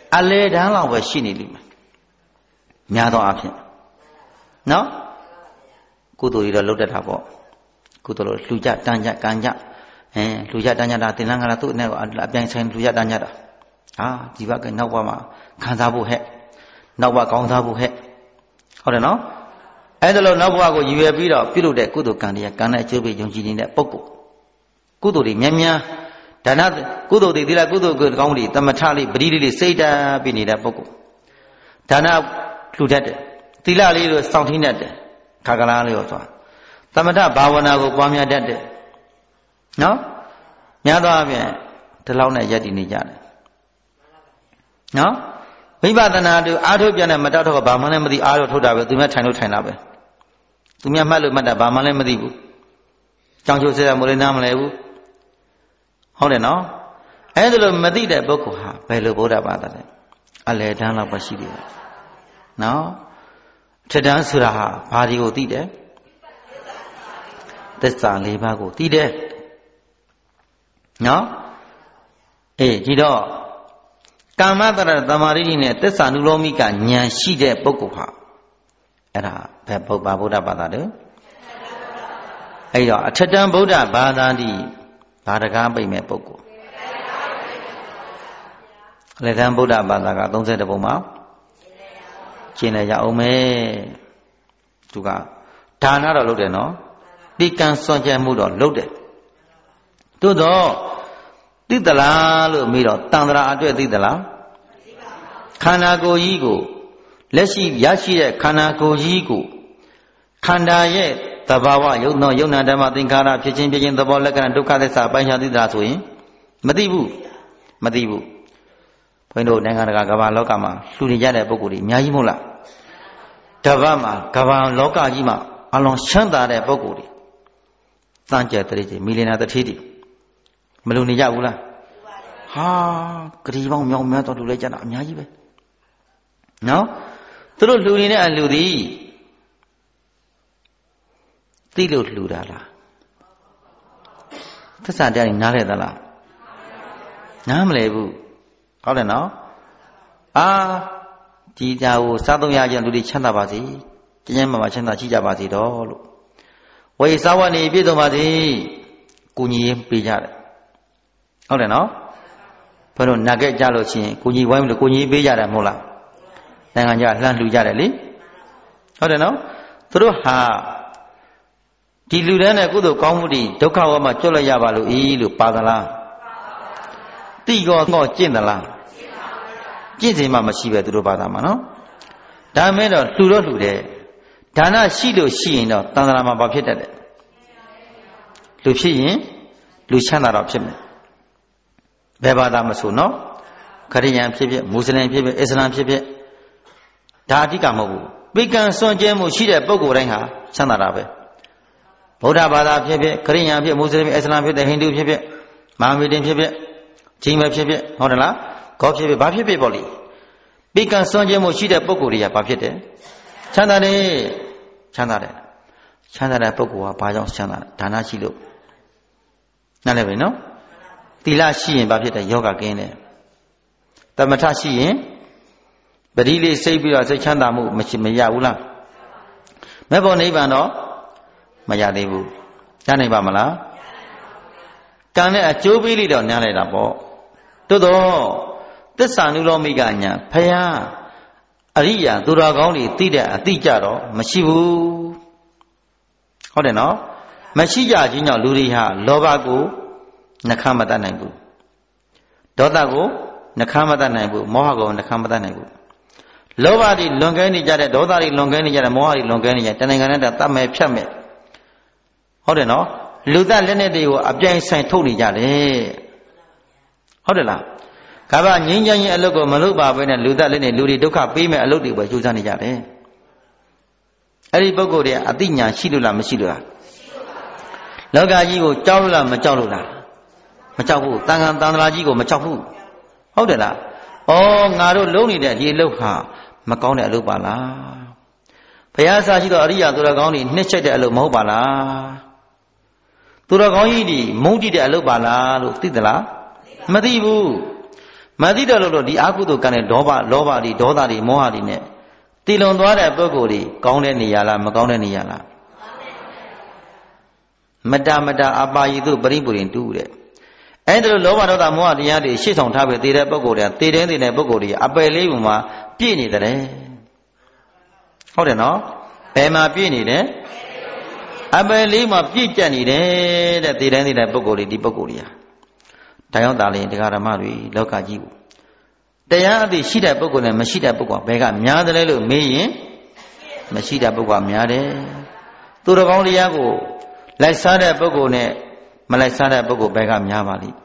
အလေတန်းလောက်ပဲရှိနေလိမ့်မယ်များသောအားဖြင့်နော်ကုသိုလ်တွေတော့လုပ်တတ်တာပေါ့ကုသိုလ်လို့လှူကြတန်းကြကံကြအဲလှူကြတန်းကြတာတင်လန်းကလာသူ့နဲ့အပြိုင်ဆိုင်လှူကြတန်းကြတာဟာဒီဘက်ကနောက်ဘက်မှာခံစားဖို့ဟဲ့နောက်ဘက်ကောင်းစားဖို့ဟဲ့ဟုတ်တယ်နော်အဲ့ဒါလို့နောက်ဘဝကိုရည်ရွယ်ပြီးတော့ပြုလုပ်တဲ့ကုသိုလ်ကံတွေကကံနဲ့အကျိုးပေးယုံကြည်နေတဲ့ပုဂ္ဂိုလ်ကုသိုလ်တွေများများဒါနကုသိုလ်တွေသီလကုသိုလ်ကောင်းတွေတမထလေးပရိလေးလေးစိတ်ဓာတ်ပြီးနေတဲ့ပုဂ္ဂိုလ်ဒါနလှူတတ်တယ်သီလလေးကိုစောင့်ထိန်တတ်တယ်ခါကလားလေးရောသွားသမထဘာဝနာကိုပွားများတတ်တယ်နော်များသောအားဖြင့်ဒီလောက်နဲ့ယက်တည်နေကြတယ်နော်ဝိပဿနာတို့အားထုတ်ပြန်တဲ့မတောက်တော့ဘာမှလည်းမသိအားထုတ်ထုတ်တာပဲသူများထိုင်လို့ထိုင်တာပဲသူများမှတ်လို့မှတ်တာဘာမှလည်းမသိဘူးကြောင်ချိုးစဲမိုးလေးနားမလဲဘူးဟုတ်တယ်နော်အဲ့ဒါလို့မသိတဲ့ပုဂ္ဂိုလ်ဟာဘယ်လိုဗုဒ္ဓဘာသာလဲအလယ်တန်းလောက်ပဲရှိသေးတယ်နော်ထက်တန်းဆိုတာဟာဘာဒီကိုသိတယ်သစ္စာလေးပါးကိုသိတယ်နော်အေးဒီတော့ကာမတရသမာဓိနဲ့သစ္စာနုလောမိကဉာဏ်ရှိတဲ့ပုဂ္ဂိုလ်ဟာအဲ့ဒါဘယ်ဗုဒ္ဓဗုဒ္ဓဘာသာလဲအဲ့တော့အထက်တန်းဗုဒ္ဓဘာသာတိဘာတကားပိတ်မဲ့ပုဂ္ဂိုလ်လက်တန်းဗုဒ္ဓဘာသာကသုံးဆယ်တပုံမှာကျင့်နေကြအောင်မယ်သူကဒါနတော့လုပ်တယ်နော်တိကံစွန့်ကြဲမှုတော့လုပ်တယ်သို့တော့သိသလားလို့မေးတော့တန်ត្រာအတွက်သိသလားခန္ဓာကိုယ်ကြီးကိုလက်ရှိရရှိတဲ့ခန္ဓာကိုယ်ကြီးကိုခန္ဓာရဲ့သဘာဝယုံသောယုံနာဓမ္မသင်္ခါရဖြစ်ခြင်းဖြစ်ခြင်းသဘောလက္ခဏာဒုက္ခသစ္စာပိုင်းခြားသိသလားဆိုရင်မသိဘူးမသိဘူးဘုန်းကြီးတို့နိုင်ငံတကာကမ္ဘာလောကမှာလှူနေကြတဲ့ပုဂ္ဂိုလ်တွေအများကြီးမဟုတ်လားတပတ်မှာကမ္ဘာလောကကြီးမှာအလွန်ချမ်းသာတဲ့ပုဂ္ဂိုလ်တွေတန်ကြဲတရေကြီးမီလီနာတတိတွေမလူနေကြဘူးလားဟာဂရီပေါင်းမြောင်များတော့လူလိုက်ကြတာအများကြီးပဲနော်သူတို့လူနေတဲ့အလူသည်သိလို့လှူတာလားသစ္စာတရားနားလဲသလားနားမလဲဘူးဟုတ်တယ်နော်အာဒီကြာကိုစားသုံးရကြလူတွေချမ်းသာပါစေကျဉ်းကျဉ်းမာမာချမ်းသာရှိကြပါစေတော့လို့ဝေစာဝနေပြည့်စုံပါစေကိုကြီးရင်ပေးကြတယ်ဟုတ်တယ်နော်ဘယ်လိုနာခဲ့ကြလို့ချင်းကိုကြီးဝိုင်းလို့ကိုကြီးပေးကြတယ်မဟုတ်လားနိုင်ငံခြားလှမ်းလှူကြတယ်လေဟုတ်တယ်နော်သူတို့ဟာဒီလူတန်းတဲ့ကုသိုလ်ကောင်းမှုတွေဒုက္ခဝမှာကျွတ်လိုက်ရပါလို့ဤလို့ပါသလားတိကောငေါ့ကျင့်သလားကျင့်စေမှမရှိပဲသူတို့ဘာသာမှာနော်ဒါမဲ့တော့လှူတော့လှူတယ်ဒါနရှိလို့ရှိရင်တော့တန်ត្រာမှာဘာဖြစ်တတ်တယ်လူဖြစ်ရင်လူချမ်းသာတော့ဖြစ်မယ်ဘယ်ဘာသာမဆိုနော်ခရစ်ယာန်ဖြစ်ဖြစ်မွတ်စလင်ဖြစ်ဖြစ်အစ္စလာမ်ဖြစ်ဖြစ်ဒါအဓိကမဟုတ်ဘူးပိကံစွန့်ကြဲမှုရှိတဲ့ပုဂ္ဂိုလ်တိုင်းဟာချမ်းသာတာပဲဗုဒ္ဓဘာသာဖြစ်ဖြစ်ခရစ်ယာန်ဖြစ်မွတ်စလင်ဖြစ်အစ္စလာမ်ဖြစ်တဲ့ဟိန္ဒူဖြစ်ဖြစ်မဟာမေတ္တဖြစ်ဖြစ်ဂျိမ်းပဲဖြစ်ဖြစ်ဟုတ်တယ်လားကောဖြစ်ဖြစ်ဘာဖြစ်ဖြစ်ပေါ့လေပိကံစွန့်ကြဲမှုရှိတဲ့ပုဂ္ဂိုလ်တွေကဘာဖြစ်တယ်ချမ်းသာတယ်ချမ်းသာတယ်ချမ်းသာတဲ့ပုဂ္ဂိုလ်ကဘာကြောင့်ချမ်းသာလဲဒါနရှိလို့နားလည်ပြီနော်သီလရှိရင်ဘာဖြစ်တယ်ယောဂကင်းတယ်သမထရှိရင်ပရိလေးစိတ်ပြီးတော့စိတ်ချမ်းသာမှုမရှိမရဘူးလားမဲ့ဖို့နိဗ္ဗာန်တော့မရသေးဘူးရနိုင်ပါမလားကံနဲ့အကျိုးပေးလိတော့နားလိုက်တာပေါ့သို့တော့သစ္စာနုလောမိကညာဖယားအရိယာသူတော်ကောင်းတွေသိတဲ့အတိကြတော့မရှိဘူးဟုတ်တယ်နော်မရှိကြခြင်းကြောင့်လူတွေဟာလောဘကိုနှခမ်းမတတ်နိုင်ဘူးဒေါသကိုနှခမ်းမတတ်နိုင်ဘူးမောဟကိုနှခမ်းမတတ်နိုင်ဘူးလောဘတွေလွန်ကဲနေကြတဲ့ဒေါသတွေလွန်ကဲနေကြတဲ့မောဟတွေလွန်ကဲနေကြတဲ့နိုင်ငံနဲ့တတ်မဲ့ဖြတ်မဲ့ဟုတ်တယ်နော်လူသားလက်နဲ့တွေကိုအပြိုင်ဆိုင်ထုတ်နေကြတယ်ဟုတ်တယ်လားကဘာငြိမ်းချမ်းရေးအလုပ်ကိုမလုပ်ပါဘဲနဲ့လူသားလက်နဲ့လူတွေဒုက္ခပေးမဲ့အလုပ်တွေပဲကြိုးစားနေကြတယ်အဲ့ဒီပုဂ္ဂိုလ်တွေအသိဉာဏ်ရှိလို့လားမရှိလို့လားလောကကြီးကိုကြောက်လို့လားမကြောက်လို့လားမကြောက်ဘူးတန်ခါတန်ត្រာကြီးကိုမကြောက်ဘူးဟုတ်တယ်လားဩငါတို့လုံးနေတဲ့ဒီအလုပ်ဟာမကောင်းတဲ့အလုပ်ပါလားဘုရားစာရှိသောအရိယာသူတော်ကောင်းတွေနှစ်ချက်တဲ့အလုပ်မဟုတ်ပါလားသူတော်ကောင်းကြီးတွေမုန်းကြည့်တဲ့အလုပ်ပါလားလို့သိသလားမသိဘူးမမသိတော့လို့ဒီအကုသိုလ်ကံနဲ့ဒေါဘလောဘတွေဒေါသတွေမောဟတွေနဲ့တည်လွန်သွားတဲ့ပုဂ္ဂိုလ်တွေကောင်းတဲ့နေရာလားမကောင်းတဲ့နေရာလားမတမတအပါယိတုပရိပုရင်တူတဲ့အဲ့ဒါလိုလောဘဒေါသမောဟတရားတွေရှေ့ဆောင်ထားပြီးတည်တဲ့ပုဂ္ဂိုလ်တွေကတည်တဲ့တည်တဲ့ပုဂ္ဂိုလ်တွေအပယ်လေးပုံမှာပြည့်နေတယ်ဟုတ်တယ်နော်ဘယ်မှာပြည့်နေတယ်အပယ်လေးမှာပြည့်ကျက်နေတယ်တဲ့တည်တဲ့တည်တဲ့ပုဂ္ဂိုလ်တွေဒီပုဂ္ဂိုလ်တွေဟာဒါကြောင့်ဒါလည်းတရားဓမ္မတွေလောကကြီးကိုတရားအသိရှိတဲ့ပုဂ္ဂိုလ်နဲ့မရှိတဲ့ပုဂ္ဂိုလ်ဘယ်ကများတယ်လို့မေးရင်မရှိတဲ့ပုဂ္ဂိုလ်ကများတယ်သူတော်ကောင်းတရားကိုလိုက်စားတဲ့ပုဂ္ဂိုလ်နဲ့မလိုက်စားတဲ့ပုဂ္ဂိုလ်ဘယ်ကများပါလိမ့်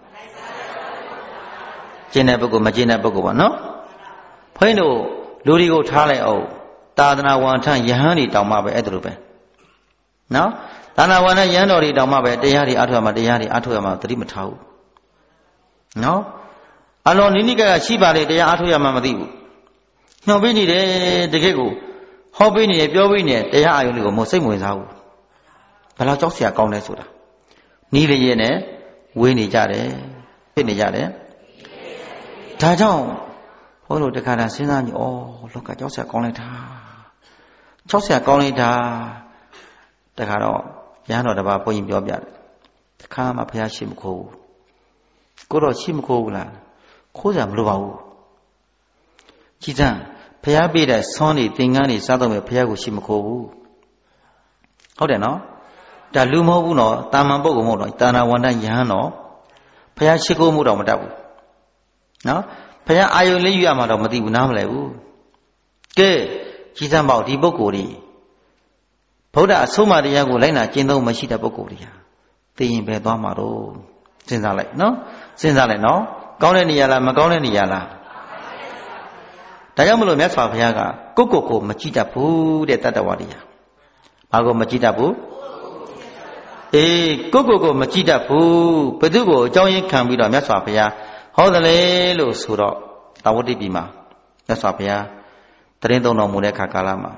ကျင့်တဲ့ပုဂ္ဂိုလ်မကျင့်တဲ့ပုဂ္ဂိုလ်ပါနော်ဘုန်းကြီးတို့လူတွေကိုထားလိုက်အောင်သာသနာဝန်ထမ်းယဟန်တွေတောင်မှပဲအဲ့ဒါလိုပဲနော်သာသနာဝန်ထမ်းယဟန်တော်တွေတောင်မှပဲတရားတွေအထောက်အမှတရားတွေအထောက်အမှသတိမထားဘူးနော်အလောနိနိကကရှိပါလေတရားအထောက်အမှမသိဘူးညှော်ပေးနေတယ်တကယ့်ကိုဟောပေးနေတယ်ပြောပေးနေတယ်တရားအယုံတွေကိုမစိတ်ဝင်စားဘူးဘယ်လောက်ကြောက်စရာကောင်းလဲဆိုတာနီးလျက်နဲ့ဝေးနေကြတယ်ဖြစ်နေကြတယ်ဒါကြောင့်ဟောလို့တခါတည်းစဉ်းစားကြည့်ဩလောကကြောက်စရာကောင်းလိုက်တာကြောက်စရာကောင်းလိုက်တာတခါတော့ရဟန်းတော်တစ်ပါးဘုန်းကြီးပြောပြတယ်တခါမှဘုရားရှိမခိုးဘူးကိုတော့ရှိမခိုးဘူးလားခိုးစရာမလိုပါဘူးကြည်စမ်းဘုရားပေးတဲ့ဆွမ်းတွေသင်္ကန်းတွေစားတော့မယ်ဘုရားကိုရှိမခိုးဘူးဟုတ်တယ်နော်ဒါလူမဟုတ်ဘူးနော်တာမန်ပုဂ္ဂိုလ်မဟုတ်တော့တာနာဝန္တယဟန်တော့ဘုရားရှိခိုးမှုတော့မတတ်ဘူးနော်ဘုရားအာယုန်လေးယူရမှာတော့မသိဘူးနားမလဲဘူးကဲကြီးစံပေါဒီပုဂ္ဂိုလ်တွေဗုဒ္ဓအဆုံးအမတရားကိုလိုက်နာကျင့်သုံးမရှိတဲ့ပုဂ္ဂိုလ်တွေဟာသိရင်ပဲသွားမှာတော့စဉ်းစားလိုက်နော်စဉ်းစားလိုက်နော်ကောင်းတဲ့နေရာလားမကောင်းတဲ့နေရာလားဒါကြောင့်မလို့မြတ်စွာဘုရားကကိုယ့်ကိုယ်ကိုမကြည့်တတ်ဘူးတဲ့တတ္တဝါတွေဟာဘာကိုမကြည့်တတ်ဘူးအေးကိုယ့်ကိုယ်ကိုမကြည့်တတ်ဘူးဘယ်သူကိုအကြောင်းရင်းခံပြီးတော့မြတ်စွာဘုရားဟောတယ်လေလို့ဆိုတော့တာဝတိပြည်မှာမြတ်စွာဘုရားတရင်သုံးတော်မူတဲ့ခါကာလမှာ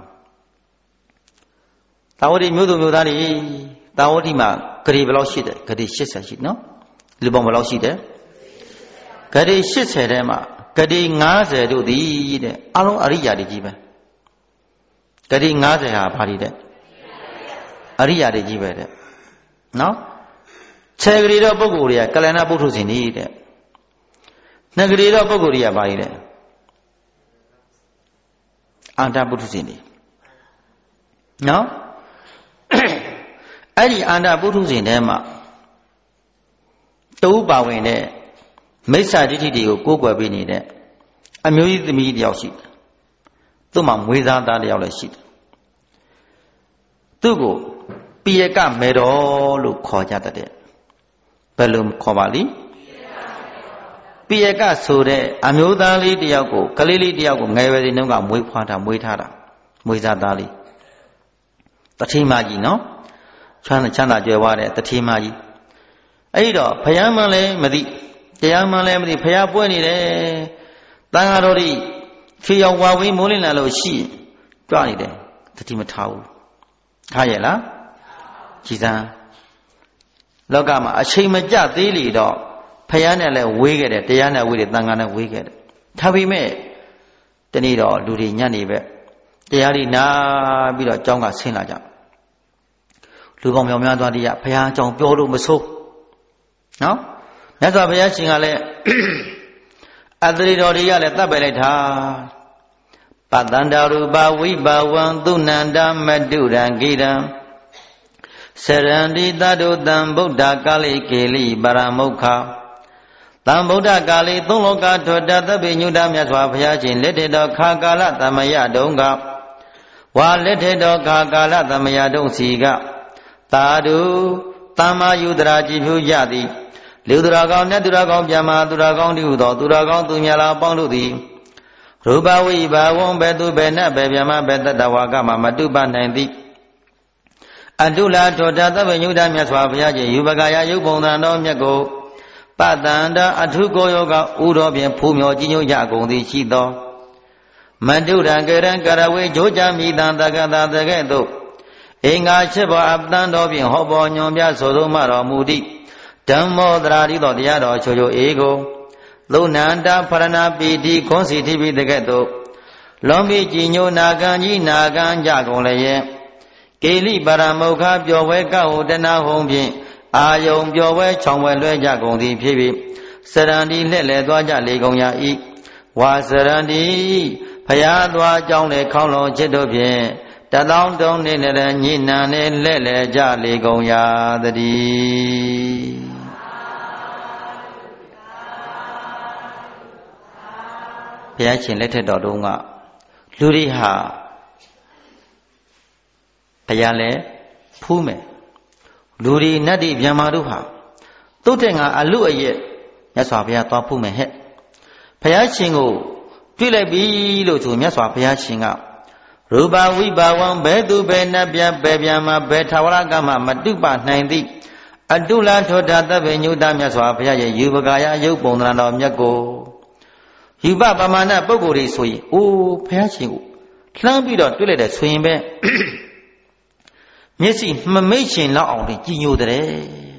တာဝတိမြို့သူမြို့သားတွေတာဝတိမှာဂရေဘယ်လောက်ရှိတယ်ဂရေ၈၀ရှိနော်လူပေါင်းဘယ်လောက်ရှိတယ်ဂရေ၈၀ထဲမှာဂရေ၅၀တို့သည်တဲ့အလုံးအရိယာတွေကြီးပဲဂရေ၅၀ဟာဘာတွေတဲ့အရိယာတွေကြီးပဲတဲ့နော်ခြေဂရေတော့ပုဂ္ဂိုလ်တွေကကလဏပုထုဇဉ်နေတဲ့နှဂရေတော့ပုဂ္ဂိုလ်တွေကဘာတွေလဲအန္တပုထုဇဉ်တွေနော်အဲ့ဒီအန္တပုထုဇဉ်ထဲမှာတူပါဝင်တဲ့မိစ္ဆာဒိဋ္ဌိတွေကိုကိုးကွယ်ပြီးနေတဲ့အမျိုးကြီးသမီးတယောက်ရှိတယ်သူ့မှာမွေးသားသားတယောက်လည်းရှိတယ်သူ့ကိုပိယကမေတော်လို့ခေါ်ကြတဲ့ဘယ်လိုခေါ်ပါလိပိယကဆိုတဲ့အမျိုးသားလေးတယောက်ကိုကလေးလေးတယောက်ကိုငယ်ရွယ်စဉ်တုန်းကမွေးဖွားတာမွေးထားတာမွေးသားသားလေးတထေးမကြီးနော်ချမ်းသာချမ်းသာကြွယ်ဝတဲ့တထေးမကြီးအဲ့တော့ဘုရားမှလည်းမသိတရားမှလည်းမသိဘုရားပွဲနေတယ်တန်ဃာတော်တွေဖြေရောက်ဝါဝေးမိုးလင်းလာလို့ရှိကြွနေတယ်တတိမထားဘူးထားရဲ့လားကြည်စမ်းလောကမှာအချိန်မကျသေးလေတော့ဖယားနဲ့လည်းဝေးခဲ့တယ်တရားနဲ့ဝေးတယ်တန်ခါနဲ့ဝေးခဲ့တယ်ဒါပေမဲ့တနေ့တော့လူတွေညနေပဲတရားတွေနာပြီးတော့အကြောင်းကဆင်းလာကြလူပေါင်းမြောင်များသွားတည်းရဖယားအကြောင်းပြောလို့မဆိုးနော်မြတ်စွာဘုရားရှင်ကလည်းအတ္တိတော်တွေကလည်းတတ်ပယ်လိုက်တာပတ္တန္တရူပဝိဘဝံသုဏန္တမတုရံဂိရံစရန္တိတတုတံဗုဒ္ဓကာလိကေလိပရမုခတံဗုဒ္ဓကာလိသုံးလောကထောတသဗ္ဗညုတမြတ်စွာဘုရားရှင်လက်ထက်တော်ခါကာလသမယတုံကဝါလက်ထက်တော်ခါကာလသမယတုံစီကသာဓုသမ္မာယုဒရာကြည်ဖြူကြသည်လူသူတော်ကောင်းနဲ့သူတော်ကောင်းပြမသူတော်ကောင်းတည်းဟူသောသူတော်ကောင်းသူများလာပေါင်းတို့သည်ရူပဝိဘာဝံဘေသူဘေနဘေပြမဘေတတဝါကမမတုပနိုင်သည်အတုလာထောတသဗ္ဗညုတမြတ်စွာဘုရားရှင်ယူပကာယယုတ်ပုံသံတော်မြတ်ကိုပတ္တန္တအထုကိုယောကဥတော်ဖြင့်ဖူးမြော်ကြီးညွတ်ကြကုန်သည်ရှိသောမတုရံကရံကရဝေဂျိုးကြမိတံတကတာတကဲ့သို့အင်္ဂါချက်ပေါ်အပ္ပတန်တော်ဖြင့်ဟောပေါ်ညွန်ပြဆိုသောမှတော်မူသည်ဓမ္မောတရာတိသောတရားတော်ချိုချိုအေကို Lu nanda parana piti konsi tibi deketo Lombi jinyo naganji naganja gonglaye Keli paramokha pyowe kao dana hongpin Ayong pyowe chongwe lue jagongdi pibi Sarandi lele dwaja legongya i Wa sarandi Phaya dwa chong le khong long chito pin Tadang dong ne nere nyina ne lele ja legongya dadi Phaya chin lethe do dong nga Lu ri ha Phaya le phu me Lu ri natti Myanmar du ha Tốtတဲ့ငါအလူအရဲ့မြတ်စွာဘုရားသွားဖို့မယ်ဟဲ့ဘုရားရှင်ကိုတွေ့လိုက်ပြီလို့ဆိုမြတ်စွာဘုရားရှင်ကရူပဝိဘာဝံဘဲသူဘဲနတ်ပြဘဲပြန်မှာဘဲထာဝရကမမတုပနိုင်သည်အတုလထောတာတပ္ပညုတမြတ်စွာဘုရားရဲ့ယူပကာယရုပ်ပုံသဏ္ဍာန်တော်မြတ်ကိုယူပပမာဏပုဂ္ဂိုလ်တွေဆိုရင်အိုးဘုရားရှင်ကိုလှမ်းပြီးတော့တွေ့လိုက်တဲ့ဆိုရင်ပဲမျက်စိမမိတ်ရှင်လောက်အောင်ကြည်ညိုတဲ့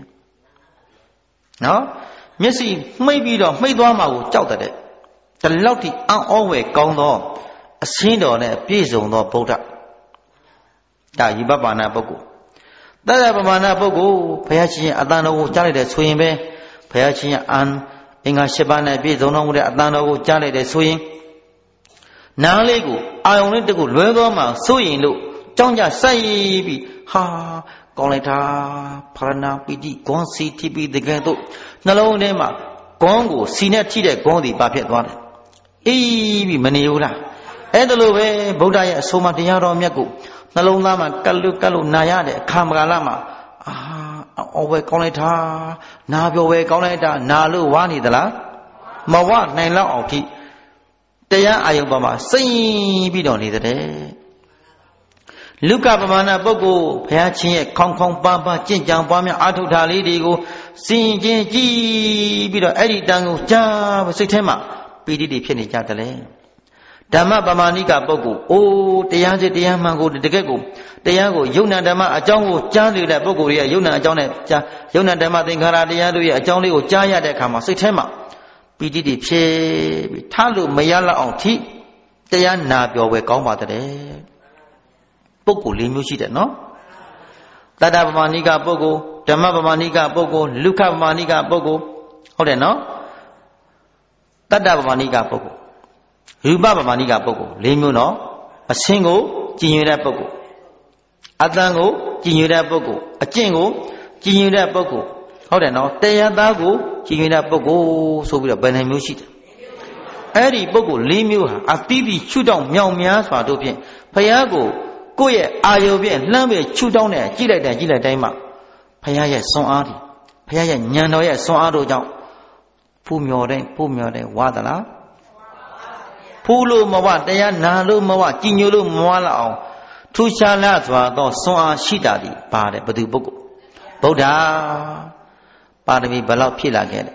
နော်မျက်စိမှိတ်ပြီးတော့မှိတ်သွားမှာကိုကြောက်တဲ့တလောက်ထိအံ့ဩဝယ်ကောင်းသောအစင်းတော်နဲ့ပြည့်စုံသောဗုဒ္ဓဒါယူပပါဏပုဂ္ဂိုလ်တတ္တပမာဏပုဂ္ဂိုလ်ဘုရားရှင်အတန်တော်ကိုကြားလိုက်တဲ့ဆိုရင်ပဲဘုရားရှင်အန်အင်္ဂါ၈ပါးနဲ့ပြည့်စုံတော်မူတဲ့အတန်တော်ကိုကြားလိုက်တဲ့ဆိုရင်နားလေးကိုအာယုံလေးတကူလွဲသွားမှဆိုရင်လို့ကြောင်းကြစိုက်ပြီးဟာကောင်းလိုက်တာဖရဏပိတိဂွန်စီတိပိတကယ်တော့နှလုံးထဲမှာဂွန်ကိုစီနဲ့ထိတဲ့ဂွန်ဒီပါဖြစ်သွားတယ်အေးပြီးမနေဘူးလားအဲ့ဒါလိုပဲဗုဒ္ဓရဲ့အဆုံးအမတရားတော်မြတ်ကိုနှလုံးသားမှာကတ်လွတ်ကတ်လို့နာရတဲ့အခါမကာလမှာအာအော်ပဲကောင်းလိုက်တာနာပြောပဲကောင်းလိုက်တာနာလို့ဝါနေသလားမဝနိုင်လောက်အောင်ထိတရားအာယုံပေါ်မှာစိတ်ပြီးတော့နေတဲ့လူကပမာဏပုဂ္ဂိုလ်ဘုရားရှင်ရဲ့ခေါင်းခေါင်းပန်းပန်းကြင်ကြံပွားများအာထုထာလေးတွေကိုစင်ကျင်ကြည့်ပြီးတော့အဲ့ဒီတန်ကိုကြားစိတ်ထဲမှာပီတိတွေဖြစ်နေကြတယ်လေဓမ္မပမာဏိကပုဂ္ဂိုလ်အိုးတရားစစ်တရားမှန်ကိုတကယ်ကိုတရားကိုယုံနာဓမ္မအကြောင်းကိုကြားနေတဲ့ပုဂ္ဂိုလ်ရဲ့ယုံနာအကြောင်းနဲ့ကြားယုံနာဓမ္မသင်္ခါရတရားတို့ရဲ့အကြောင်းလေးကိုကြားရတဲ့အခါမှာစိတ်ထဲမှာပီတိတွေဖြစ်ပြီးထားလို့မရလောက်အောင်ထိတရားနာပြောပဲကောင်းပါတယ်ပုဂ္ဂိုလ်လေးမျိုးရှိတယ်နော်တတ္တပမာဏိကပုဂ္ဂိုလ်ဓမ္မပမာဏိကပုဂ္ဂိုလ်လူခပမာဏိကပုဂ္ဂိုလ်ဟုတ်တယ်နော်တတ္တပမာဏိကပုဂ္ဂိုလ်ရူပပမာဏိကပုဂ္ဂိုလ်လေးမျိုးနော်အစင်းကိုကြည်ညိုတဲ့ပုဂ္ဂိုလ်အတန်ကိုကြည်ညိုတဲ့ပုဂ္ဂိုလ်အကျင့်ကိုကြည်ညိုတဲ့ပုဂ္ဂိုလ်ဟုတ်တယ်နော်တရားသားကိုကြည်ညိုတဲ့ပုဂ္ဂိုလ်ဆိုပြီးတော့ဘယ်နှမျိုးရှိတယ်အဲ့ဒီပုဂ္ဂိုလ်လေးမျိုးဟာအတိတိချွတ်တောင်မြောင်များစွာတို့ဖြင့်ဘုရားကိုကိုယ့်ရဲ့အာယုဖြင့်လှမ်းပြီးချူတောင်းတဲ့ကြည့်လိုက်တဲ့ကြည့်လိုက်တိုင်းမှာဘုရားရဲ့စွမ်းအားတွေဘုရားရဲ့ဉာဏ်တော်ရဲ့စွမ်းအားတို့ကြောင့်ဖူးမြော်တဲ့ဖူးမြော်တဲ့ဝါသလားဖူးလို့မဝတရားနာလို့မဝကြည်ညိုလို့မဝလောက်အောင်ထူးခြားလာစွာသောစွမ်းအားရှိတာဒီပါတယ်ဘယ်သူပုဂ္ဂိုလ်ဗုဒ္ဓပါရမီဘယ်လောက်ဖြည့်လာခဲ့လဲ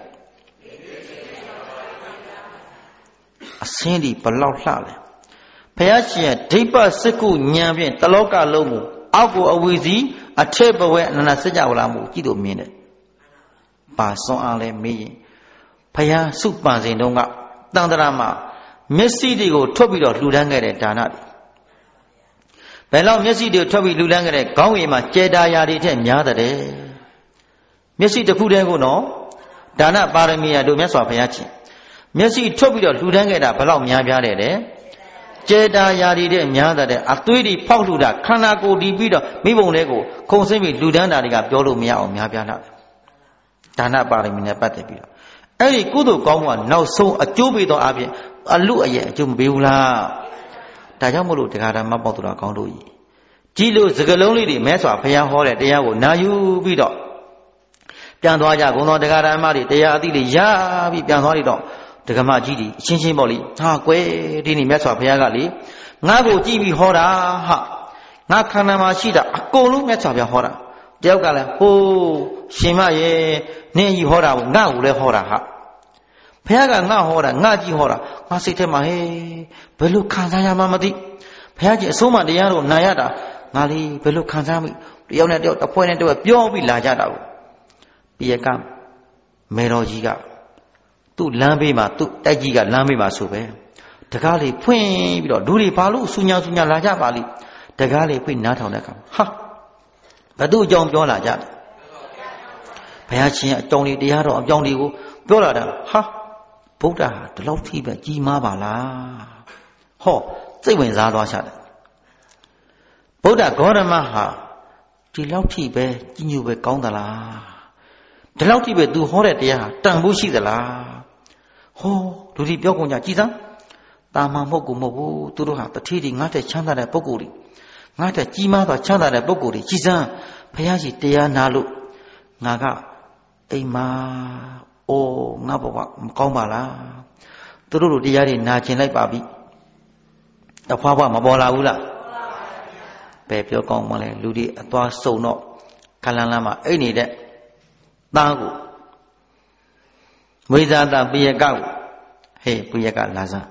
အစင်းဒီဘယ်လောက်လှလဲဘုရားရှင်ဒိဋ္ဌစကုဉာဏ်ဖြင့်တလောကလုံးကိုအောက်ကိုအဝီစီအထက်ဘဝအနန္တစကြဝဠာမှုကြည့်လို့မြင်တယ်။ပါစွန်အားလဲမေးရင်ဘုရားစုပန်စဉ်တုန်းကတန်တရာမှာမျက်စိတွေကိုထွက်ပြီးတော့လှူဒန်းခဲ့တဲ့ဒါနတွေဘယ်လောက်မျက်စိတွေထွက်ပြီးလှူဒန်းခဲ့တဲ့ခေါင်းရည်မှာကျေတာယာတွေထက်များတဲ့မျက်စိတစ်ခုတည်းကိုနော်ဒါနပါရမီရတို့မြတ်စွာဘုရားရှင်မျက်စိထွက်ပြီးတော့လှူဒန်းခဲ့တာဘယ်လောက်များပြားတယ်တဲ့ကျေတာယာရီတဲ့များတဲ့အသွေးတွေဖောက်လှူတာခန္ဓာကိုယ်တည်ပြီးတော့မိဘုံလေးကိုခုံဆင်းပြီးလူဒန်းတာတွေကပြောလို့မရအောင်များပြားလာတယ်ဒါနပါရမီနဲ့ပတ်သက်ပြီးတော့အဲ့ဒီကုသိုလ်ကောင်းမှုကနောက်ဆုံးအကျိုးပေးသောအပြင်အလူအရဲ့အကျိုးမပေးဘူးလားဒါကြောင့်မို့လို့တရားဓမ္မပေါက်သူတော်ကောင်းတို့ကြီးကြည်လို့စကလုံးလေးတွေမဲစွာဘုရားဟောတဲ့တရားကိုနာယူပြီးတော့ပြန်သွားကြကုန်သောတရားဓမ္မတွေတရားအသီးတွေရပြီးပြန်သွားပြီးတော့ဒကမကြီးဒီအချင်းချင်းပေါ့လေဟာကွယ်ဒီနေ့မြတ်စွာဘုရားကလေငါ့ကိုကြည့်ပြီးဟောတာဟာငါခန္ဓာမှာရှိတာအကုန်လုံးမြတ်စွာဘုရားဟောတာတယောက်ကလည်းဟိုးရှင်မရဲ့နင်းကြီးဟောတာကိုငါ့ကိုလည်းဟောတာဟာဘုရားကငါ့ဟောတာငါကြီးဟောတာငါစိတ်ထဲမှာဟဲ့ဘယ်လိုခံစားရမှမသိဘုရားကြီးအဆုံးမတရားတော့နာရတာငါလေးဘယ်လိုခံစားမိတယောက်နဲ့တယောက်တစ်ဖွဲ့နဲ့တစ်ဖွဲ့ပြောပြီးလာကြတာကိုပြည့်ကမေတော်ကြီးကသူ့လမ်းဘေးမှာသူ့တိုက်ကြီးကလမ်းဘေးမှာဆိုပဲတကားလေးဖွင့်ပြီးတော့လူတွေဘာလို့ဆူညာဆူညာလာကြပါလိတကားလေးဖွင့်နားထောင်တဲ့အခါဟာဘသူအကြောင်းပြောလာကြတယ်ဘုရားရှင်အကြောင်းလေးတရားတော်အကြောင်းလေးကိုပြောလာတာဟာဗုဒ္ဓဟာဒီလောက်ထိပဲကြီးမားပါလားဟောစိတ်ဝင်စားသွားချတယ်ဗုဒ္ဓဂေါတမဟာဒီလောက်ထိပဲကြီးညိုပဲကောင်းသလားဒီလောက်ထိပဲသူဟောတဲ့တရားဟာတန်ဖို့ရှိသလားဟောလူတွေပြောကုန်ကြကြည်စမ်းတာမန်မဟုတ်ကူမဟုတ်ဘူးသူတို့ဟာတတိတွေငါ့တဲ့ချမ်းသာတဲ့ပုဂ္ဂိုလ်တွေငါ့တဲ့ကြီးမားသောချမ်းသာတဲ့ပုဂ္ဂိုလ်တွေကြည်စမ်းဘုရားရှိတရားနာလို့ငါကအိမ်မှာအိုးငါဘဝမကောင်းပါလားသူတို့တို့တရားတွေနာကျင်လိုက်ပါပြီအဖွားဖွားမပေါ်လာဘူးလားဘယ်ပြောကောင်းမလဲလူတွေအသွားစုံတော့ခလန်းလန်းမှာအိတ်နေတဲ့သားကိုမွေးစားသားပိယကကိုဟေးပိယကလာစမ်း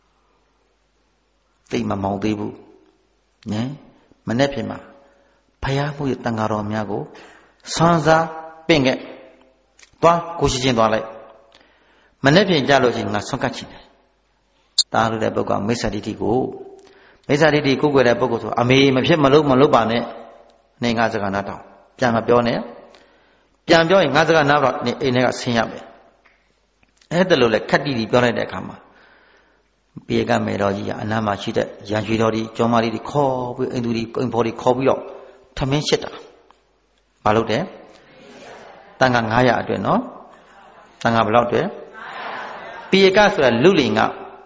သိမမောင်သေးဘူးနင်မနေ့ဖြစ်မှာဖယားမှုရဲ့တန်ဃာတော်များကိုဆန်းစားပင့်ခဲ့သွားကိုရှိချင်းသွားလိုက်မနေ့ပြင်ကြလို့ချင်းငါဆွန့်ကတ်ချင်တယ်တားလို့တဲ့ပုဂ္ဂိုလ်မိစ္ဆာဒိဋ္ဌိကိုမိစ္ဆာဒိဋ္ဌိကိုကိုယ်တဲ့ပုဂ္ဂိုလ်ဆိုအမေမဖြစ်မလို့မလို့ပါနဲ့နေငါစကားနားတောင်းပြန်မပြောနဲ့ပြန်ပြောရင်ငါစကားနားတော့နေအိမ်ထဲကဆင်းရမယ်အဲ့ဒါလို့လေခက်တီတီပြောလိုက်တဲ့အခါမှာပြေကမေတော်ကြီးကအနားမှာရှိတဲ့ရန်ရွှေတော်ကြီးကျောင်းမလေးတွေခေါ်ပြီးအိမ်သူတွေအိမ်ဖော်တွေခေါ်ပြီးတော့ထမင်းရှစ်တာမလုပ်တယ်တန်ခါငါးရာအတွက်နော်တန်ခါဘယ်လောက်အတွက်ပြေကဆိုတာလူလင်က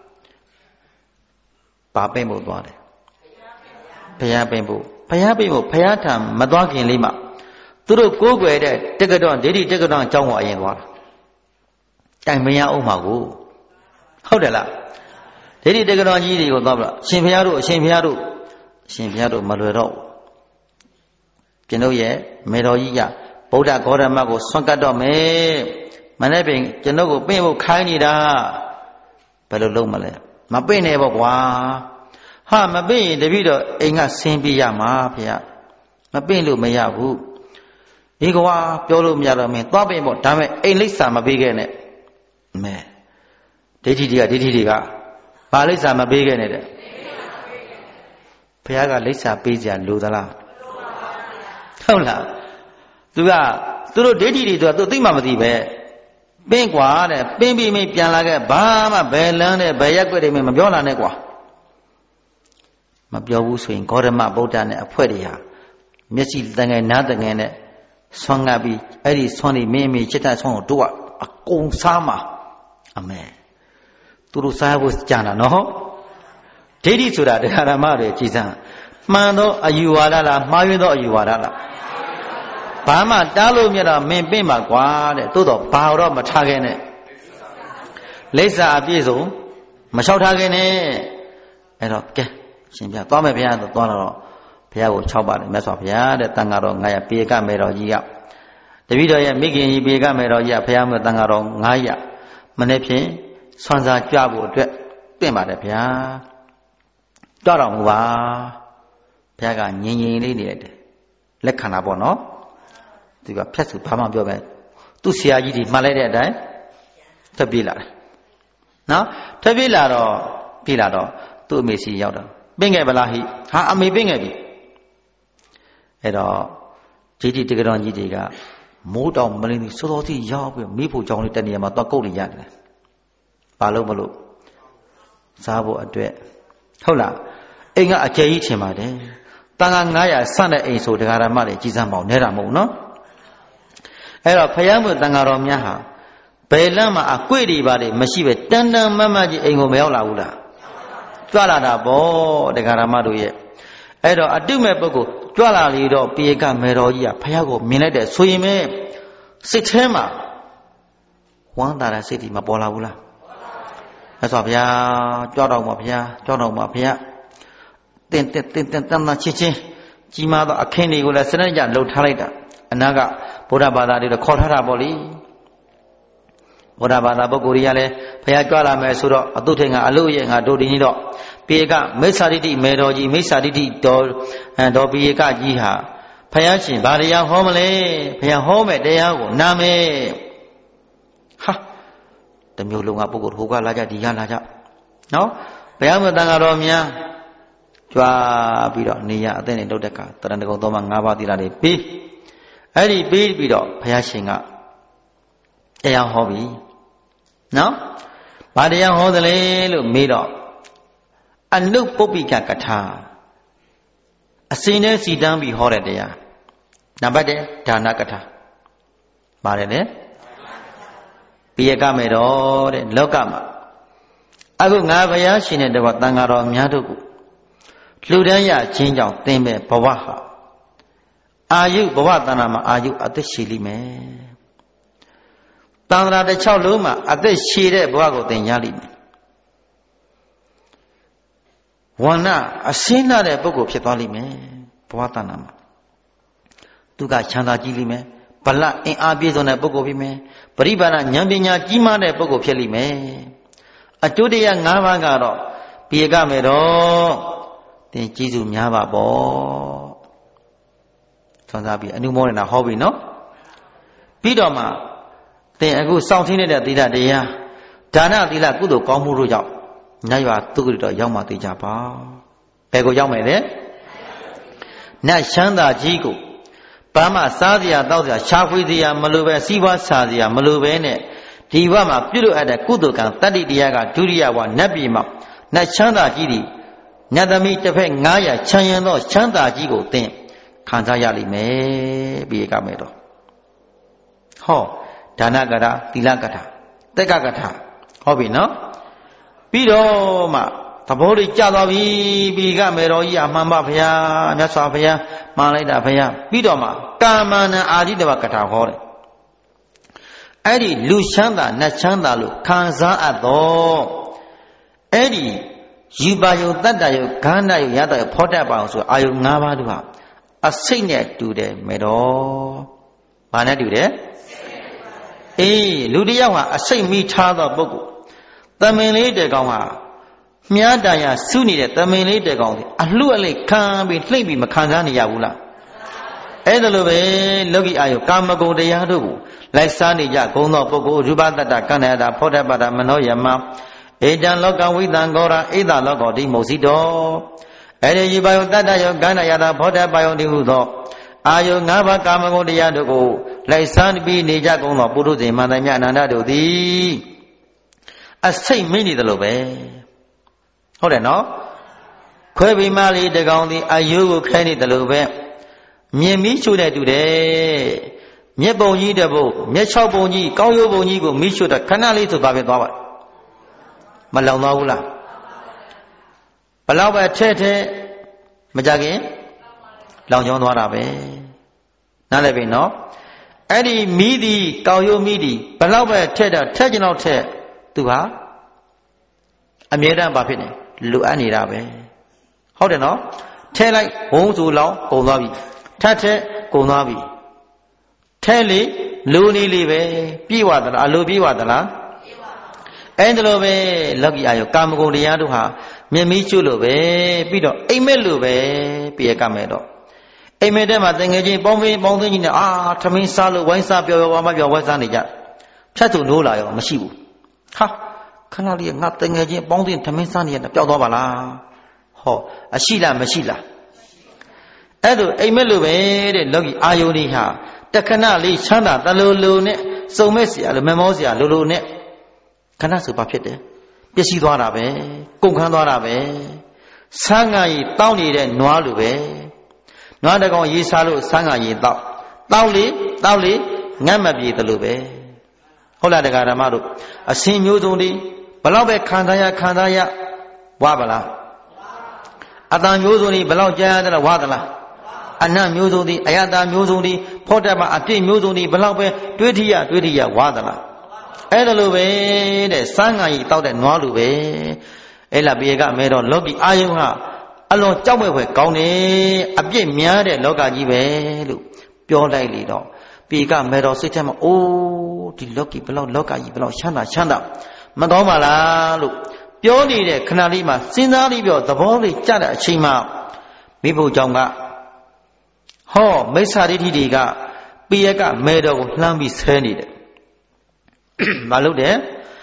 ဘာပိတ်ဖို့သွားတယ်ဘုရားပိတ်ဖို့ဘုရားပိတ်ဖို့ဘုရားထံမသွားခင်လေးမှာသူတို့ကိုးကွယ်တဲ့တက္ကတော်ဒိဋ္ဌိတက္ကတော်အကြောင်းကိုအရင်သွားတာတိုင်မရအောင်မှာကိုဟုတ်တယ်လားဒိဋ္ဌိတက္ကတော်ကြီးတွေကိုသွားပြီးတော့ရှင်ဘုရားတို့အရှင်ဘုရားတို့အရှင်ဘုရားတို့မလွယ်တော့ကျွန်ုပ်ရဲ့မေတော်ကြီးကဗုဒ္ဓဂေါတမကိုဆွန့်ကတ်တော့မယ်မနေ့ပင်ကျွန်ုပ်ကိုပင့်ဖို့ခိုင်းနေတာဘယ်လိုလုပ်မလဲမပင့်နဲ့ပေါ့ကွာဟာမပင့်ရင်တပည့်တော်အိမ်ကဆင်းပြရမှာဖေရမပင့်လို့မရဘူးဒီကွာပြောလို့မရတော့မင်းသွားပင့်ပေါ့ဒါမဲ့အိမ်လိပ်စာမပေးခဲ့နဲ့မဲဒိဋ္ဌိတွေကဒိဋ္ဌိတွေကဘာလိပ်စာမပေးခဲ့နဲ့တဲ့ဘုရားကလိပ်စာပေးကြလို့သလားဟုတ်လားသူကသူတို့ဒိဋ္ဌိတွေသူကသူသိမှမသိပဲပင်းကွာတဲ့ပင်းပြီးမိပြန်လာခဲ့ဘာမှဘယ်လန်းနဲ့ဘယ်ရက်ွက်တွေမပြောလာနဲ့ကွာမပြောဘူးဆိုရင်ဂေါတမဗုဒ္ဓနဲ့အဖွဲတွေဟာမျက်စိတန်ငယ်နားတန်ငယ်နဲ့ဆွမ်းငတ်ပြီးအဲ့ဒီဆွမ်းနေမင်းမင်းချစ်တဲ့ဆွမ်းကိုတို့ကအကုန်စားမှာအမေသူတို့စားဖို့ကြံတာနော်ဒိဋ္ဌိဆိုတာတရားဓမ္မတွေကြည်စမ်းမှန်သောအယူဝါဒလားမှားယွင်းသောအယူဝါဒလားဘာမှတားလို့မြတ်တော့မင်းပင့်ပါကွာတဲ့သို့တော့ဘာတော့မထားခဲ့နဲ့လိပ်စာအပြည့်စုံမလျှောက်ထားခဲ့နဲ့အဲ့တော့ကဲရှင်ပြသွားမယ်ဘုရားဆိုသွားတော့ဘုရားကို၆ပါတယ်မြတ်စွာဘုရားတဲ့တန်ဃာတော်ငါးရာပေကမေတော်ကြီးကတပည့်တော်ရဲ့မိခင်ကြီးပေကမေတော်ကြီးကဘုရားမြတ်တန်ဃာတော်ငါးရာမနေ့ဖြင့်ဆွမ်းစားကြဖို့အတွက်တင့်ပါတယ်ဗျာကြတော့မူပါဘုရားကငြိမ်ငြိမ်လေးနေလိုက်တယ်လက်ခံတာပေါ့နော်သူကဖြတ်စုဘာမှပြောပဲသူ့ဆရာကြီးတွေမှတ်လိုက်တဲ့အတိုင်းထပ်ပြေးလာတယ်နော်ထပ်ပြေးလာတော့ပြေးလာတော့သူ့အမေစီရောက်တော့ပင့်ခဲ့ဗလားဟိဟာအမေပင့်ခဲ့ပြီအဲ့တော့ဒိဋ္ဌိတက္ကတော်ကြီးတွေကမိုးတောင်မလင်းစောစောစီရောက်ပြီးမိဖို့ကြောင်းလေးတနေရာမှာသွားကုတ်နေရတယ်ဘာလို့မလို့စားဖို့အတွက်ဟုတ်လားအိမ်ကအကျယ်ကြီးထင်ပါတယ်တန်ခါငါးရာဆန့်တဲ့အိမ်ဆိုတရားဓမ္မတွေကြီးစမ်းမအောင်နဲတာမဟုတ်နော်အဲ့တော့ဖယားမှုတန်ခါတော်များဟာဘယ်လမ်းမှာအကွေ့တွေပါတယ်မရှိပဲတန်တန်မတ်မတ်ကြီးအိမ်ကိုမရောက်လာဘူးလားကြွလာတာပေါ့တရားဓမ္မတို့ရဲ့အဲ့တော့အတုမဲ့ပုဂ္ဂိုလ်ကြွလာလေတော့ပြေကမေတော်ကြီးကဖယားကိုမြင်လိုက်တဲ့ဆိုရင်ပဲစိတ်ထဲမှာဝမ်းသာတဲ့စိတ်ဒီမပေါ်လာဘူးလားအဲ့ဆိုဘုရားကြွတော်မှာဘုရားကြွတော်မှာဘုရားတင်တင်တင်တင်တမ်းတမ်းချင်းချင်းကြီးမားသောအခင်းတွေကိုလည်းစနစ်ကြလှုပ်ထားလိုက်တာအနာကဗုဒ္ဓဘာသာတွေတော့ခေါ်ထားတာပေါ့လေဗုဒ္ဓဘာသာပုဂ္ဂိုလ်တွေကလည်းဘုရားကြွလာမယ်ဆိုတော့အတုထိန်ကအလို့ရဲ့ငါတို့ဒီနေ့တော့ပြေကမိစ္ဆာဒိဋ္ဌိမေတော်ကြီးမိစ္ဆာဒိဋ္ဌိတော်တော်ပြေကကြီးဟာဘုရားရှင်ဘာတရားဟောမလဲဘုရားဟောမယ်တရားကိုနာမယ်ဟာတမျိုးလုံးကပုဂ္ဂိုလ်ဟိုကလာကြဒီကလာကြနော်ဘုရားမတန်တော်များကြွားပြီးတော့နေရအသိနဲ့တုတ်တက်ကတရဏဂုံသုံးပါးငါးပါးသီလတွေပြီးအဲ့ဒီပြီးပြီးတော့ဘုရားရှင်ကတရားဟောပြီနော်ဘာတရားဟောသလဲလို့မေးတော့အနုပုပ္ပိကကထာအစဉ်နဲ့စီတန်းပြီးဟောတဲ့တရားနံပါတ်၁ဒါနကထာပါတယ်လေပိယကမေတော်တဲ့လောကမှာအခုငါဘုရားရှင်တဲ့တန်ဃာတော်များတို့ကိုလှူဒန်းရခြင်းကြောင့်သင်မဲ့ဘဝဟာအာယုဘဝတဏ္ဍာမှာအာယုအသက်ရှည်လိမ့်မယ်တန်ត្រာတစ်ချောက်လုံးမှာအသက်ရှည်တဲ့ဘဝကိုသင်ရလိမ့်မယ်ဝန္နအစင်းနာတဲ့ပုဂ္ဂိုလ်ဖြစ်သွားလိမ့်မယ်ဘဝတဏ္ဍာမှာသူကချမ်းသာကြည့်လိမ့်မယ်ဗလအင်အားပြည့်စုံတဲ့ပုဂ္ဂိုလ်ဖြစ်မယ်ပရိပါဏဉာဏ်ပညာကြီးမားတဲ့ပုဂ္ဂိုလ်ဖြစ်လိမ့်မယ်အကျိုးတရား၅ပါးကတော့ပြေကမယ်တော့သင်ကျေးဇူးများပါပေါ့သွန်စားပြီးအနုမောဒနာဟောပြီနော်ပြီးတော့မှသင်အခုစောင့်ထင်းနေတဲ့သီလတရားဒါနသီလကုသိုလ်ကောင်းမှုတို့ကြောင့်ညရွာသူတို့တော့ရောက်မှသိကြပါဘယ်ကိုရောက်မယ်လဲနတ်ချမ်းသာကြီးကိုဘာမှစားစရာတောက်စရာရှားခွေးစရာမလိုပဲစီးပွားစားစရာမလိုပဲနဲ့ဒီဘဝမှာပြုလို့အပ်တဲ့ကုသိုလ်ကံတတ္တိတရားကဒုတိယဘဝနတ်ပြည်မှာနတ်ချမ်းသာကြီးဒီနတ်သမီးတစ်ဖက်ငါးရာချမ်းရံသောချမ်းသာကြီးကိုသင်ခံစားရလိမ့်မယ်ပြီးရမယ်တော့ဟောဒါနကထာသီလကထာတက္ကကထာဟောပြီနော်ပြီးတော့မှသဘောလေးကြသွားပြီပြီးကမေတော်ကြီးအမှန်ပါဗျာမြတ်စွာဘုရားမှန်လိုက်တာဗျာပြီးတော့မှကာမဏံအာဇိတဝကထာဟောတယ်အဲ့ဒီလူချမ်းသာနတ်ချမ်းသာလို့ခံစားအပ်တော့အဲ့ဒီယူပါယုတတ္တယုဂန္ဓယုရတယုဖောတတ်ပါအောင်ဆိုအာယု၅ပါးတို့ဟာအစိတ်နဲ့တူတယ်မေတော်ဘာနဲ့တူတယ်အေးလူတစ်ယောက်ဟာအစိတ်မိထားသောပုဂ္ဂိုလ်တမင်လေးတေကောင်ဟာမြားတန်ရစုနေတဲ့တမင်လေးတေကောင်အလှအလိခံပြီးလှိမ့်ပြီးမခံစားနေရဘူးလားအဲ့ဒါလိုပဲလောကီအာယုကာမဂုဏ်တရားတို့ကိုလိုက်စားနေကြဂုံသောပုဂ္ဂိုလ်ရူပတ္တကန္နယတာဖောတပတမနောယမဧတံလောကဝိတံဂောရဧတလောကောတိမုတ်စီတော်အဲ့ဒီယူပါယုတတ္တယောကန္နယတာဖောတပယုတိဟုသောအာယု၅ပါးကာမဂုဏ်တရားတို့ကိုလိုက်စားပြီးနေကြကုန်သောပုရုဇဉ်မန္တမြအနန္တတို့သည်အစိတ်မိနေတယ်လို့ပဲဟုတ်တယ်နော်ခွဲပြီးမလေးတကောင်သည်အာယုကိုခဲနေတယ်လို့ပဲမြင်မိချို့တဲ့တူတယ်မျက်ပုံကြီးတစ်ပုဒ်မျက်၆ပုံကြီးကောင်းရိုးပုံကြီးကိုမိချို့တဲ့ခဏလေးဆိုသွားပဲသွားပါမလောင်သွားဘူးလားဘလောက်ပဲထဲထဲမကြခင်လောင်ကျွမ်းသွားတာပဲနားလည်ပြီနော်အဲ့ဒီမိသည်ကောင်းရိုးမိသည်ဘလောက်ပဲထက်တော့ထက်ကျင်တော့ထက်သူဟာအမြဲတမ်းဘာဖြစ်နေလူအပ်နေတာပဲဟုတ်တယ်နော်ထဲလိုက်ဘုံဆိုလောင်ကုန်သွားပြီထက်ထက်ကုန်သွားပြီထဲလေလူနေလေပဲပြေဝသလားအလိုပြေဝသလားအဲ့ဒါလိုပဲလောကီအာယုကာမဂုဏ်တရားတို့ဟာမြင်မိကျွလို့ပဲပြီးတော့အိမ်မက်လို့ပဲပြေကမဲ့တော့အိမ်မက်ထဲမှာတငယ်ချင်းပေါင်းပြီးပေါင်းသိချင်းနဲ့အာထမင်းစားလို့ဝိုင်းစားပျော်ပျော်ပါမပျော်ဝဲစားနေကြဖြတ်သူနိုးလာရောမရှိဘူးဟာခဏလေးငါတငယ်ချင်းပေါင်းသိထမင်းစားနေရပျောက်သွားပါလားဟောအရှိလားမရှိလားအဲ့ဒါအိမ်မက်လို့ပဲတဲ့လောကီအာယုတွေဟာတခဏလေးချမ်းသာတလူလူနဲ့စုံမဲ့เสียလို့မမောเสียလူလူနဲ့ခဏဆိုဘာဖြစ်တယ်ပျက်စီးသွားတာပဲကုန်ခန်းသွားတာပဲဆန်းငါရီတောင်းနေတဲ့နွားလိုပဲနွားတကောင်ရေးစားလို့ဆန်းငါရီတောက်တောက်လေတောက်လေငတ်မပြေတယ်လို့ပဲဟုတ်လားတရားဓမ္မတို့အစဉ်မျိုးစုံဒီဘလောက်ပဲခံစားရခံစားရဝါပါလားအတန်မျိုးစုံဒီဘလောက်ကြားရတယ်ဝါသလားအနတ်မျိုးစုံဒီအယတာမျိုးစုံဒီဖောတတ်မှာအပြည့်မျိုးစုံဒီဘလောက်ပဲတွေးထီရတွေးထီရဝါသလားအဲ့ဒါလိုပဲတဲ့စမ်းငါကြီးတောက်တဲ့နွားလိုပဲအဲ့လာပြေကမဲတော့လောကီအာယုဟာအလွန်ကြောက်မဲ့ဖွယ်ကောင်းတယ်အပြစ်များတဲ့လောကကြီးပဲလို့ပြောလိုက်လေတော့ပြေကမဲတော့စိတ်ထဲမှာအိုးဒီလောကီဘလောက်လောကကြီးဘလောက်ချမ်းသာချမ်းသာမတော်ပါလားလို့ပြောနေတဲ့ခဏလေးမှာစဉ်းစားပြီးပြောသဘောလေးကြတဲ့အချိန်မှာမိဖို့ကြောင့်ကဟောမိစ္ဆာဒိဋ္ဌိတွေကပြေကမဲတော့ကိုလှမ်းပြီးဆဲနေတယ်မလုပ်တယ်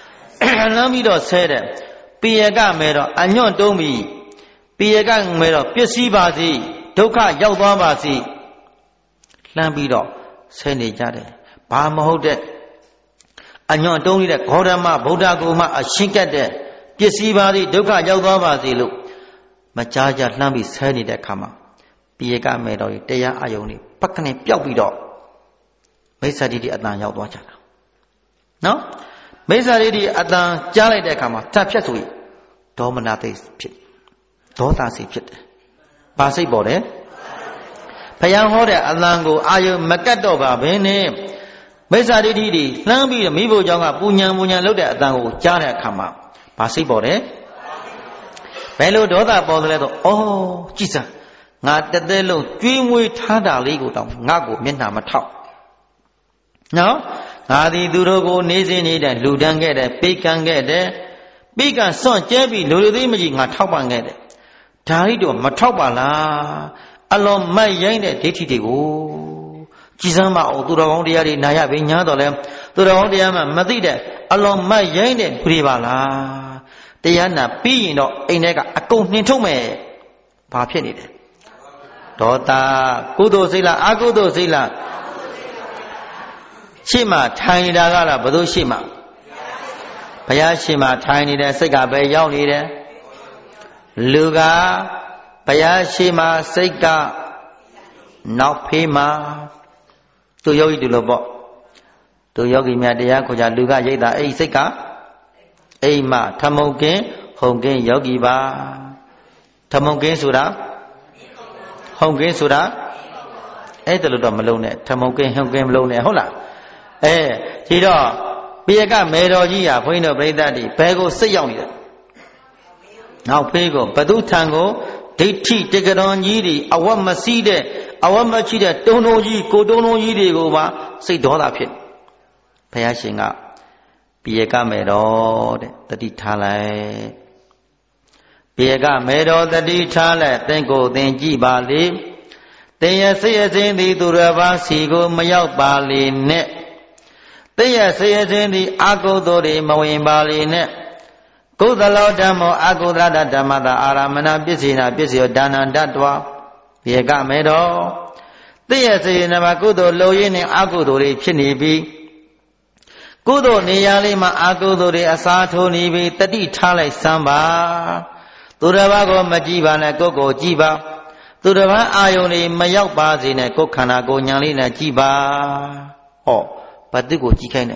lắm đi đó xe đấy bây giờ mẹ đó anh nhon đông mi bây giờ mẹ đó biết gì bà gì đâu cả giàu to bà gì làm đi đó xe này ra đấy bà mà hốt đấy anh nhon đông đi đấy có ra mà bố ra cô mà ở sinh cái đấy biết gì bà gì đâu cả giàu to bà gì lúc mà cha cha làm bị xe này đấy khăm à bây giờ mẹ đó để ya ai ông này bắt cái này béo bị đó mấy sao đi đi ăn giàu to chả nó mấy sao đi đi ăn cha lại đấy khăm à cha biết rồi đó mà na thấy biết đó ta sẽ biết bà sẽ bảo đấy phải yang hỏi đấy ăn cô ai ông mà cắt đó bà bên này mấy sao đi đi đi làm bị mấy bố cháu à bu nhang bu nhang lúc đấy ăn cô cha lại khăm à bà sẽ bảo đấy bây giờ đó ta bảo đấy đó ô chỉ sao ngã tết tết luôn truy mũi thả đà lý của tao ngã của miền Nam mà thạo, nhớ ngã thì từ đó cô nấy gì nấy đấy lù đăng cái đấy, bê căng cái đấy, bê căng xong chế bị lù lù đấy mà gì ngã thạo bằng cái đấy, đà lý đó mà thạo bằng là, alom mai vậy đấy để thi đều, chỉ rằng mà ở từ đó ông đi đi nãy bây nhớ đó là, từ đó ông đi mà mất đi đấy, alom mai vậy đấy bự bao là, thế anh là bì nó anh này cả công nên thông mẹ, bà biết đấy. đó ta cố đồ gì là ác cố đồ gì là shi mà thay ra cái là bao nhiêu shi mà bây giờ shi mà thay đi đấy, sei cả bây giờ đi đấy, lừa cả bây giờ shi mà sei cả nấu phê mà tôi yêu đi luôn bộ tôi yêu cái mẹ đấy cô cha lừa cả vậy ta ấy sei cả ấy mà tham mong cái hồng cái yêu cái ba tham mong cái số đó hồng cái số đó, ấy từ lúc đó mà lâu nè, tham hồng cái hồng cái mà lâu nè,ဟုတ်လား, ê, thì đó, bây giờ cái mẹ đó gì à, phải nói bây giờ đi, bé cô sẽ giống như thế, nào bé cô, bắt đầu thằng cô, đi thi, đi cái đó gì đi, awam mà xí đấy, awam mà xí đấy, đâu nói gì, cô đâu nói gì đi cô mà, sẽ đó là phiền, bây giờ xin à, bây giờ cái mẹ đó, đấy, đi thà lại. bây giờ mẹ đó ta đi trả lại tên cô tên chi bà lý tên ya xây dựng thì tu ra ba sĩ cô màရောက်bà lý nè tên ya xây dựng thì ác cô tôi đi màဝင်bà lý nè cô ta lao đam mô ác cô ta đã đam mô ta aramana biết gì nào biết gì ở đàn anh đã đoa bây giờ mẹ đó tên ya xây dựng mà cô tôi lâu yên này ác cô tôi điဖြစ်နေပြီcô tôiနေရာလေးမှာác cô tôi điအစားထိုးနေပြီတတိထားလိုက်စမ်းပါသူတစ်ပါးကိုမကြည့်ပါနဲ့ကိုယ်ကိုကြည့်ပါသူတစ်ပါးအာယုန်တွေမရောက်ပါစေနဲ့ကိုယ်ခန္ဓာကိုယ်ညာလေးနဲ့ကြည့်ပါဟောဘာတစ်ကိုကြည့်ခိုင်းတယ်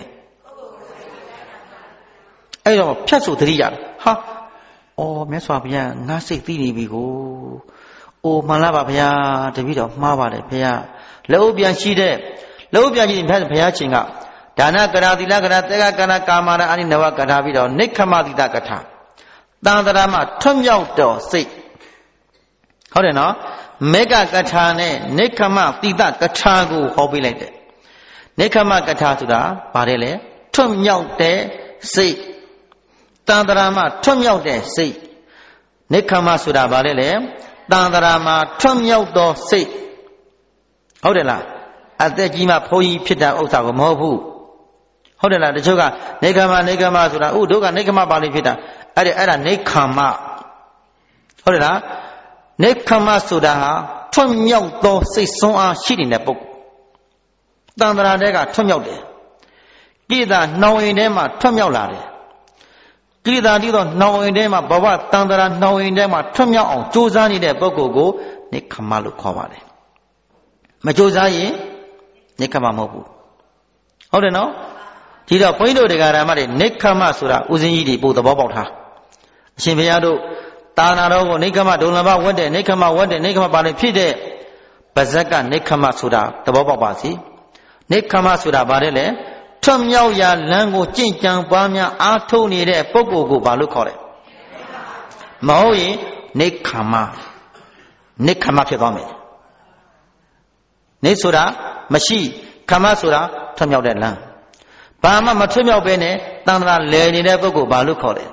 အဲ့တော့ဖြတ်ဆိုသတိရတယ်ဟာအော်မြတ်စွာဘုရားငါစိတ်သိနေပြီကိုအိုမှန်လားပါဘုရားတပည့်တော်မှားပါတယ်ဘုရားလက်ဥပြန်ရှိတဲ့လက်ဥပြန်ရှိတဲ့ဘုရားရှင်ကဒါနကရာသီလကရာတေကကနာကာမရာအာနိနဝကထာပြီးတော့နိက္ခမတိတကထာတန်တရာမှာထွတ်မြောက်တော်စိတ်ဟုတ်တယ်နော်မေဃကထာနဲ့နိက္ခမတိတကထာကိုဟောပေးလိုက်တယ်နိက္ခမကထာဆိုတာဘာလဲလဲထွတ်မြောက်တဲ့စိတ်တန်တရာမှာထွတ်မြောက်တဲ့စိတ်နိက္ခမဆိုတာဘာလဲလဲတန်တရာမှာထွတ်မြောက်တော်စိတ်ဟုတ်တယ်လားအသက်ကြီးမှဘုန်းကြီးဖြစ်တဲ့ဥစ္စာကိုမဟုတ်ဘူးဟုတ်တယ်လားတချို့ကနိက္ခမနိက္ခမဆိုတာဥတို့ကနိက္ခမပါလိဖြစ်တာအဲ့ဒါအဲ့ဒါနိက္ခမဟုတ်တယ်လားနိက္ခမဆိုတာဟာထွတ်မြောက်သောစိတ်ဆွမ်းအားရှိနေတဲ့ပုဂ္ဂိုလ်တန်ត្រာတဲ့ကထွတ်မြောက်တယ်ကိတာနှောင်ရင်ထဲမှာထွတ်မြောက်လာတယ်ကိတာတိတော့နှောင်ရင်ထဲမှာဘဝတန်ត្រာနှောင်ရင်ထဲမှာထွတ်မြောက်အောင်ကြိုးစားနေတဲ့ပုဂ္ဂိုလ်ကိုနိက္ခမလို့ခေါ်ပါတယ်မကြိုးစားရင်နိက္ခမမဟုတ်ဘူးဟုတ်တယ်နော်ဒီတော့ဘုန်းကြီးတို့တရားဓမ္မတွေနိက္ခမဆိုတာဥစဉ်ကြီးတွေပို့သဘောပေါက်ထားအရှင်ဘုရားတို့တာနာတော်ကိုနိက္ခမဒုလဘဝတ်တဲ့နိက္ခမဝတ်တဲ့နိက္ခမပါလေဖြစ်တဲ့ပါဇက်ကနိက္ခမဆိုတာသဘောပေါက်ပါစီနိက္ခမဆိုတာဘာလဲလဲထွတ်မြောက်ရာလမ်းကိုကြင်ကြံပွားများအားထုတ်နေတဲ့ပုဂ္ဂိုလ်ကိုဘာလို့ခေါ်လဲမဟုတ်ရင်နိက္ခမနိက္ခမဖြစ်သွားမယ်နိဆိုတာမရှိခမဆိုတာထွတ်မြောက်တဲ့လမ်းဘာမှမထွတ်မြောက်ပဲနဲ့တန်ត្រာလဲနေတဲ့ပုဂ္ဂိုလ်ဘာလို့ခေါ်လဲ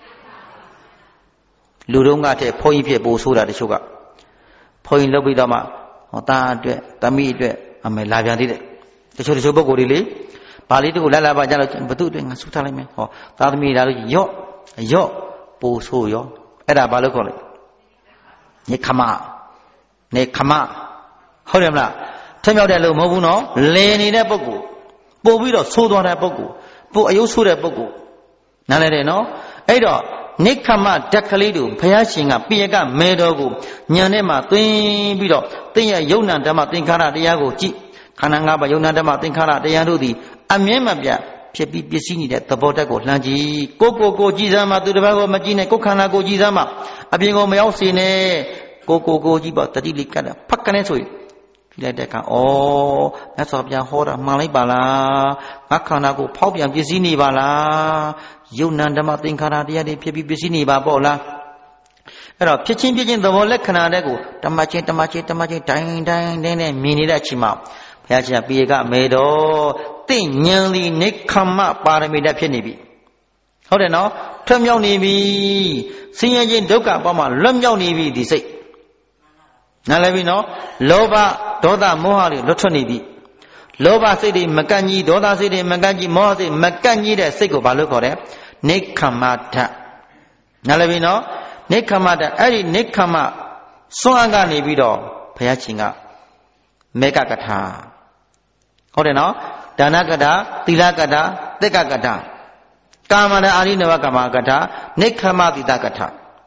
လူတုံးကတည်းဘုန်းကြီးဖြစ်ပို့ဆိုတာတချို့ကဘုန်းကြီးလုပ်ပြီးတော့မှဟောသားအတွက်တမိအတွက်အမေလာပြန်သေးတယ်တချို့တချို့ပုဂ္ဂိုလ်တွေလေဘာလေးတခုလာလာပါကြလို့ဘသူတွေငါဆူထားလိုက်မယ်ဟောသားသမီးလာလို့ရော့ရော့ပို့ဆိုးရောအဲ့ဒါဘာလို့ခေါ်လဲနေခမနေခမဟုတ်တယ်မလားထမြောက်တဲ့လို့မဟုတ်ဘူးနော်လင်နေတဲ့ပုဂ္ဂိုလ်ပို့ပြီးတော့ဆိုးသွားတဲ့ပုဂ္ဂိုလ်ပို့အယုဆိုးတဲ့ပုဂ္ဂိုလ်နားလဲတယ်နော်အဲ့တော့နိခမဓာတ်ကလေးတို့ဘုရားရှင်ကပိယကမဲတော်ကိုညံထဲမှာသွင်းပြီးတော့သင်ရဲ့ယုံနာဓမ္မသင်္ခါရတရားကိုကြည့်ခန္ဓာ၅ပါးယုံနာဓမ္မသင်္ခါရတရားတို့သည်အမြဲမပြတ်ဖြစ်ပြီးပစ္စည်းနေတဲ့သဘောဓာတ်ကိုလှမ်းကြည့်ကိုကိုကိုကြည်စမ်းမှသူတစ်ပါးကိုမကြည့်နဲ့ကိုခန္ဓာကိုကြည်စမ်းမှအပြင်ကိုမရောက်စေနဲ့ကိုကိုကိုကြည့်ပေါ့တတိလိကတ်ဖက်ကနေဆိုရင်ကြည့်လိုက်တဲ့အခါဩမြတ်စွာဘုရားဟောတာမှန်လိုက်ပါလားငါခန္ဓာကိုဖောက်ပြန်ပစ္စည်းနေပါလားယုံနာဓမ္မသင်္ခါရတရားတွေဖြစ်ပြီးပစ္စည်းနေပါပေါ့လားအဲ့တော့ဖြစ်ချင်းဖြစ်ချင်းသဘောလက္ခဏာတွေကိုတမချင်းတမချင်းတမချင်းတိုင်းတိုင်းတိုင်းနဲ့မြင်နေတဲ့အချိန်မှာဘုရားရှင်ပိယကမေတော်တင့်ဉာဏ်သည်နိခမပါရမီဓာတ်ဖြစ်နေပြီဟုတ်တယ်နော်ထွတ်မြောက်နေပြီဆင်းရဲခြင်းဒုက္ခအပေါ်မှာလွတ်မြောက်နေပြီဒီစိတ်နားလည်ပြီနော်လောဘဒေါသမောဟတွေလွတ်ထွက်နေပြီလောဘစိတ်တွေမကန့်ကြီးဒေါသစိတ်တွေမကန့်ကြီးမောဟစိတ်မကန့်ကြီးတဲ့စိတ်ကိုဘာလို့ခေါ်လဲနိခမဓာတ်နားလည်ပြီနော်နိခမဓာတ်အဲ့ဒီနိခမစွမ်းအားကနေပြီးတော့ဘုရားရှင်ကမေကကထာဟုတ်တယ်နော်ဒါနကထာသီလကထာသက္ကကထာကာမနာအာရိနဝကမကထာနိခမတိတကထာ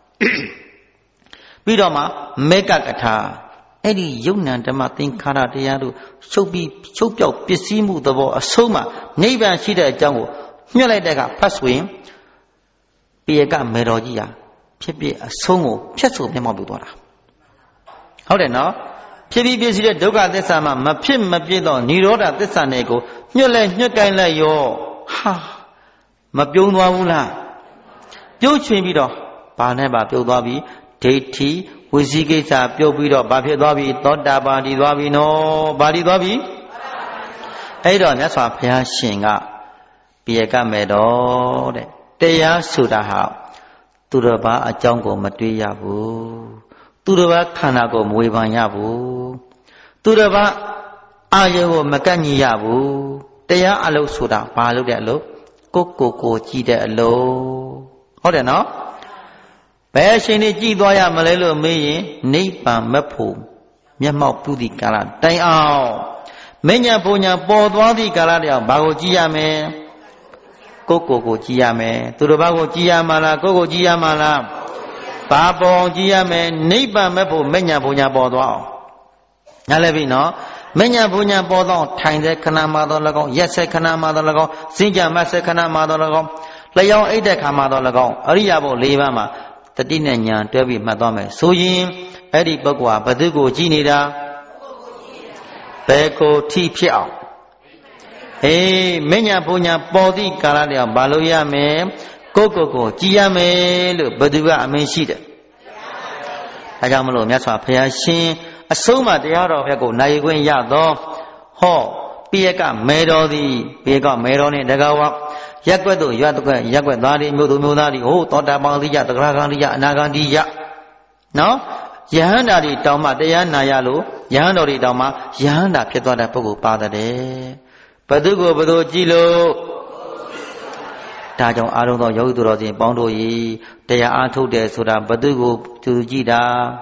ပြီးတော့မှမေကကထာအဲ့ဒီယုံနံဓမ္မသင်္ခါရတရားတို့ချုပ်ပြီးချုပ်ပြောက်ပစ္စည်းမှုသဘောအဆုံးမှာနိဗ္ဗာန်ရှိတဲ့အကြောင်းကိုညွှန်လိုက်တဲ့အခါဖတ်ဆိုရင်ပိယကမေတော်ကြီးဟာဖြစ်ဖြစ်အဆုံးကိုဖြတ်ဆိုမျက်မှောက်ပြုသွားတာဟုတ်တယ်နော်ဖြစ်ပြီးပစ္စည်းတဲ့ဒုက္ခသစ္စာမှာမဖြစ်မပြည့်သောនិရောဓသစ္စာနယ်ကိုညွှတ်လဲညွှတ်ကိုင်းလဲရောဟာမပြုံးသွားဘူးလားပြုတ်ချွင်ပြီးတော့ဘာနဲ့ပါပြုတ်သွားပြီဒိဋ္ဌိဝိသိကိစ္စပြုတ်ပြီးတော့ဘာဖြစ်သွားပြီသောတာပန်တည်သွားပြီနော်ဘာတည်သွားပြီအဲ့တော့မြတ်စွာဘုရားရှင်ကပိယကမေတော်တဲ့တရားဆိုတာဟာသူတစ်ပါးအကြောင်းကိုမတွေးရဘူးသူတစ်ပါးခန္ဓာကိုမဝေဖန်ရဘူးသူတစ်ပါးအာယုကိုမကန့်ညီရဘူးတရားအလုပ်ဆိုတာဘာလုပ်တဲ့အလုပ်ကိုကိုကိုကြည့်တဲ့အလုပ်ဟုတ်တယ်နော်ဘယ်အချိန်နဲ့ကြည်သွားရမလဲလို့မေးရင်နိဗ္ဗာန်မဖို့မျက်မှောက်ပြုသည့်ကာလတိုင်အောင်မဉ္ဇဉ်ဘုံညာပေါ်သွားသည့်ကာလတိုင်အောင်ဘာကိုကြည့်ရမလဲကိုကိုကိုကြည်ရမယ်သူတစ်ပါးကိုကြည်ရမှာလားကိုကိုကြည်ရမှာလားဘာပေါ်ကြည်ရမယ်နိဗ္ဗာန်မဲ့ဖို့မဉ္ဇဉ်ဘုံညာပေါ်သွားအောင်နားလည်ပြီနော်မဉ္ဇဉ်ဘုံညာပေါ်သွားထိုင်တဲ့ခဏမှတော့၎င်းရက်ဆက်ခဏမှတော့၎င်းစင်ကြမဆက်ခဏမှတော့၎င်းလျောင်းအိတ်တဲ့ခါမှတော့၎င်းအရိယာဘု၄ပါးမှာတတိနဲ့ညာတွဲပြီးမှတ်သွားမယ်ဆိုရင်အဲ့ဒီပုဂ္ဂိုလ်ဟာဘသူကိုကြည်နေတာဘယ်ကိုထိဖြစ်အောင်အေးမဉ္ဇဉ်ဘုံညာပေါ်သည့်ကာလတည်းဘာလို့ရမယ်ကိုကိုကိုကြည်ရမယ်လို့ဘသူကအမင်းရှိတယ်အဲကြောင့်မလို့မြတ်စွာဘုရားရှင်အဆုံးမတရားတော်ဘက်ကိုနိုင်ခွင့်ရသောဟောပိယကမေတော်သည်ပိယကမေတော်နှင့်တကားဝရက်ွက်တို့ရွတ်ကွက်ရက်ွက်သားတွေမြို့သူမြို့သားတွေဟိုသောတာပန်တိယသဂရဂံတိယအနာဂံတိယနော်ယဟန္တာတွေတောင်မှတရားနာရလို့ယဟန်တော်တွေတောင်မှယဟန္တာဖြစ်သွားတဲ့ပုဂ္ဂိုလ်ပါတယ်ဘသူကိုဘသူကြည့်လို့ဒါကြောင့်အာရုံသောယောဂီသူတော်စင်ပေါင်းတို့ဤတရားအားထုတ်တယ်ဆိုတာဘသူကိုသူကြည့်တာ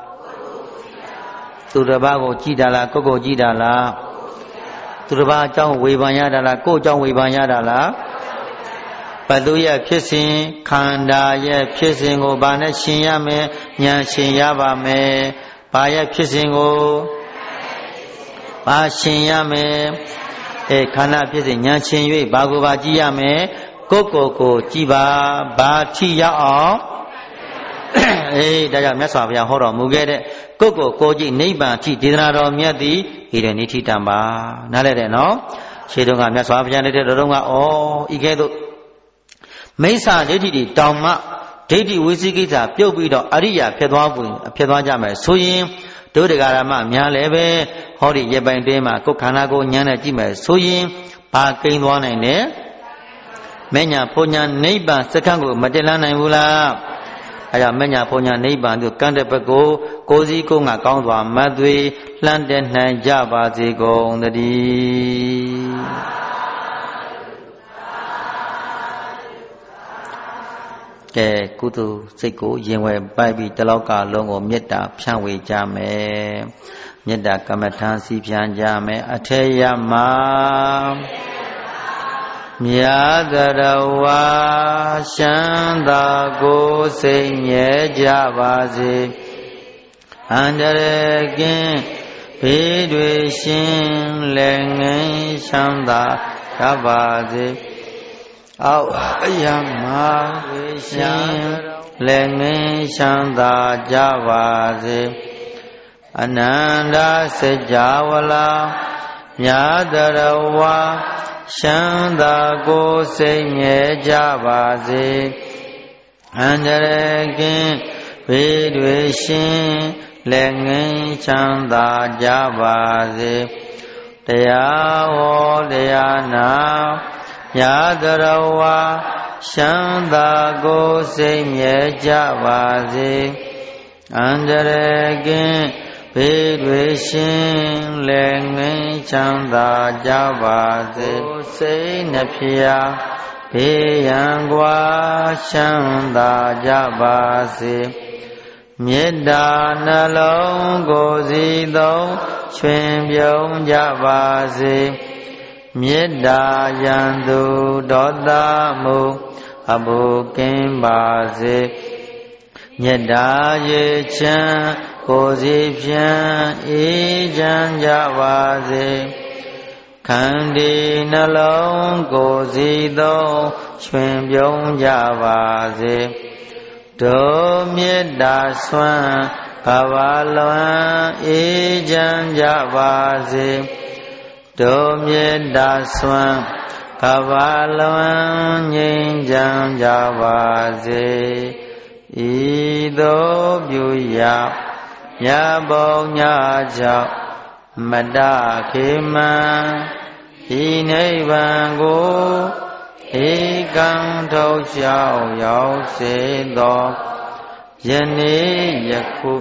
သူတစ်ပါးကိုကြည့်တာလားကိုယ့်ကိုကြည့်တာလားသူတစ်ပါးအကြောင်းဝေဖန်ရတာလားကိုယ့်အကြောင်းဝေဖန်ရတာလားဘသူရဲ့ဖြစ်စဉ်ခန္ဓာရဲ့ဖြစ်စဉ်ကိုဘာနဲ့ရှင်းရမယ်ဉာဏ်ရှင်းရပါမယ်ဘာရဲ့ဖြစ်စဉ်ကိုဘာရှင်းရမယ်အဲခန္ဓာဖြစ်စဉ်ဉာဏ်ရှင်း၍ဘာကိုဘာကြည့်ရမယ်ကိုကိုကိုကြည်ပါဘာထိရောက်အောင်အေးဒါကြောင့်မြတ်စွာဘုရားဟောတော်မူခဲ့တဲ့ကိုကိုကိုကြည်နိဗ္ဗာန်ထိဒေသနာတော်မြတ်သည်ဤတဲ့နိဋ္ဌိတံပါနားလဲတယ်နော်ခြေတုံးကမြတ်စွာဘုရားနေတဲ့တော်တုံးကဩဤကဲ့သို့မိစ္ဆာဒိဋ္ဌိတွေတောင်မှဒိဋ္ဌိဝိသိကိစ္စပြုတ်ပြီးတော့အရိယာဖြစ်သွားဘူးဖြစ်သွားကြမယ်ဆိုရင်ဒုဒကာရမများလည်းပဲဟောဒီရပိုင်တွင်းမှာကိုယ်ခန္ဓာကိုဉာဏ်နဲ့ကြည့်မယ်ဆိုရင်ဘာကိန်းသွားနိုင်လဲမဉ္ဇဉ်ဘုံညာနိဗ္ဗာန်စက္ကန့်ကိုမတက်လန်းနိုင်ဘူးလားအဲဒါမဉ္ဇဉ်ဘုံညာနိဗ္ဗာန်ကိုကန့်တဲ့ဘက်ကိုကိုယ်စီကိုယ်ငါကောင်းစွာမတ်သွေလှမ်းတဲ့နိုင်ကြပါစေကုန်သတည်းကဲကုသိုလ်စိတ်ကိုရင်ဝယ်ပိုက်ပြီးတလောကလုံးကိုမေတ္တာဖြန့်ဝေကြမယ်မေတ္တာကမ္မထာစီဖြန့်ကြမယ်အထေယမမြတ်တရဝါရှမ်းသာကိုစိတ်ငြဲကြပါစေအန္တရာယ်ကင်းဘေးတွေရှင်လည်းငိမ်းချမ်းသာကြပါစေအောက်အယမဝေရှင်လည်းငိမ်းချမ်းသာကြပါစေအနန္တစကြာဝဠာမြတ်တရဝါရှမ်းသာကိုစိတ်ငြဲကြပါစေအန္တရာယ်ကင်းဘေးတွေရှင်လည်းငိမ်းချမ်းသာကြပါစေတရားဟောတရားနာမြတ်တရဝါရှမ်းသာကိုစိတ်ငြဲကြပါစေအန္တရာယ်ကင်းဘေးတွေရှင်လည်းငြိမ်းချမ်းသာကြပါစေစိတ်နှဖျားဘေးရန်ကွာချမ်းသာကြပါစေမေတ္တာနှလုံးကိုယ်စီသုံးချွင်ပြုံးကြပါစေမေတ္တာယံသူဒေါသမှုအဘုကင်းပါစေမေတ္တာရေချမ်းကိုယ်စီဖြန့်အေးချမ်းကြပါစေခန္တီနှလုံးကိုယ်စီသုံးချွင်ပြုံးကြပါစေဒုမေတ္တာဆွမ်းကဘာလွန်အေးချမ်းကြပါစေဒုမေတ္တာဆွမ်းကဘာလွန်ငြိမ်းချမ်းကြပါစေဤသို့ပြုရာမြတ်ဘုံညာကြောင့်မတခေမံဤနိဗ္ဗာန်ကိုဧကံထုတ်လျှောက်ရောက်စေသောယနေ့ယခု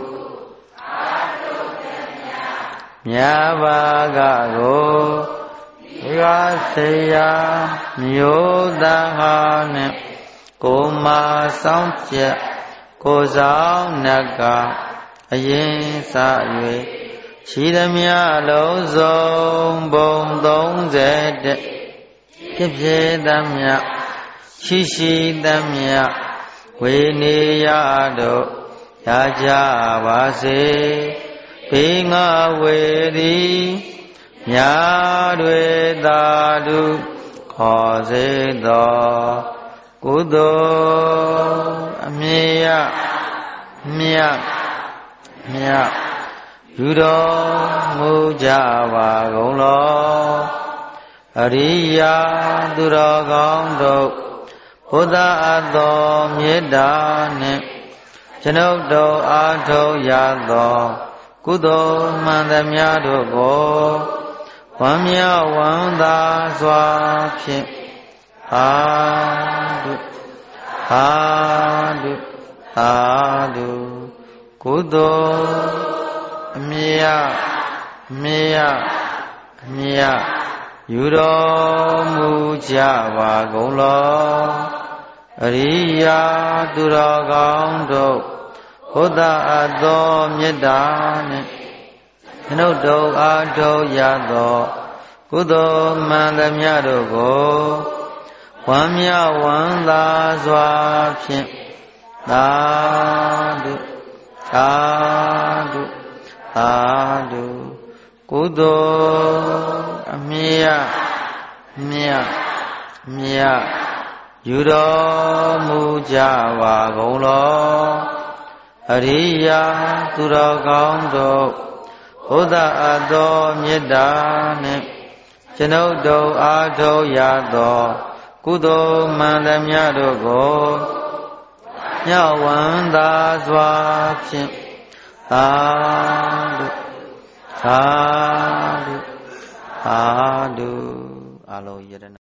မြတ်ဘာကကိုရာစေယမြို့သားဟာနဲ့ကိုမာဆောင်ချက်ကိုဆောင်နကအရင်စ၍ရှိသမျှလုံးစုံဘုံသုံးဆယ်ဖြစ်ဖြစ်သမျှရှိရှိသမျှဝေနေရတို့ရကြပါစေဘေးငါဝေသည်မြာတွေသာဓုခေါ်စေသောကုသိုလ်အမြဲရမြတ်မြတ်ယူတော်မူကြပါကုန်လောအရိယာသူတော်ကောင်းတို့ဘုဒ္ဓအသောမေတ္တာနှင့်ကျွန်ုပ်တို့အားထုတ်ရသောကုသိုလ်မှန်သမျှတို့ကိုဝမ်းမြောက်ဝမ်းသာစွာဖြင့်သာဓုသာဓုသာဓုကုသိုလ်အမြတ်အမြတ်အမြတ်ယူတော်မူကြပါကုန်လောအရိယာသူတော်ကောင်းတို့ဘုဒ္ဓအသောမေတ္တာနှင့်ကျွန်ုပ်တို့အားထုတ်ရသောကုသိုလ်မှန်သမျှတို့ကိုဝမ်းမြောက်ဝမ်းသာစွာဖြင့်သာဓုသာဓုသာဓုကုသိုလ်အမြတ်မြတ်မြတ်ယူတော်မူကြပါကုန်လောအရိယာသူတော်ကောင်းတို့ဘုဒ္ဓအသောမေတ္တာနှင့်ကျွန်ုပ်တို့အားထုတ်ရသောကုသိုလ်မှန်သမျှတို့ကိုမြောက်ဝမ်းသာစွာဖြင့်သာဓုသာဓုသာဓုအလုံးယရဏ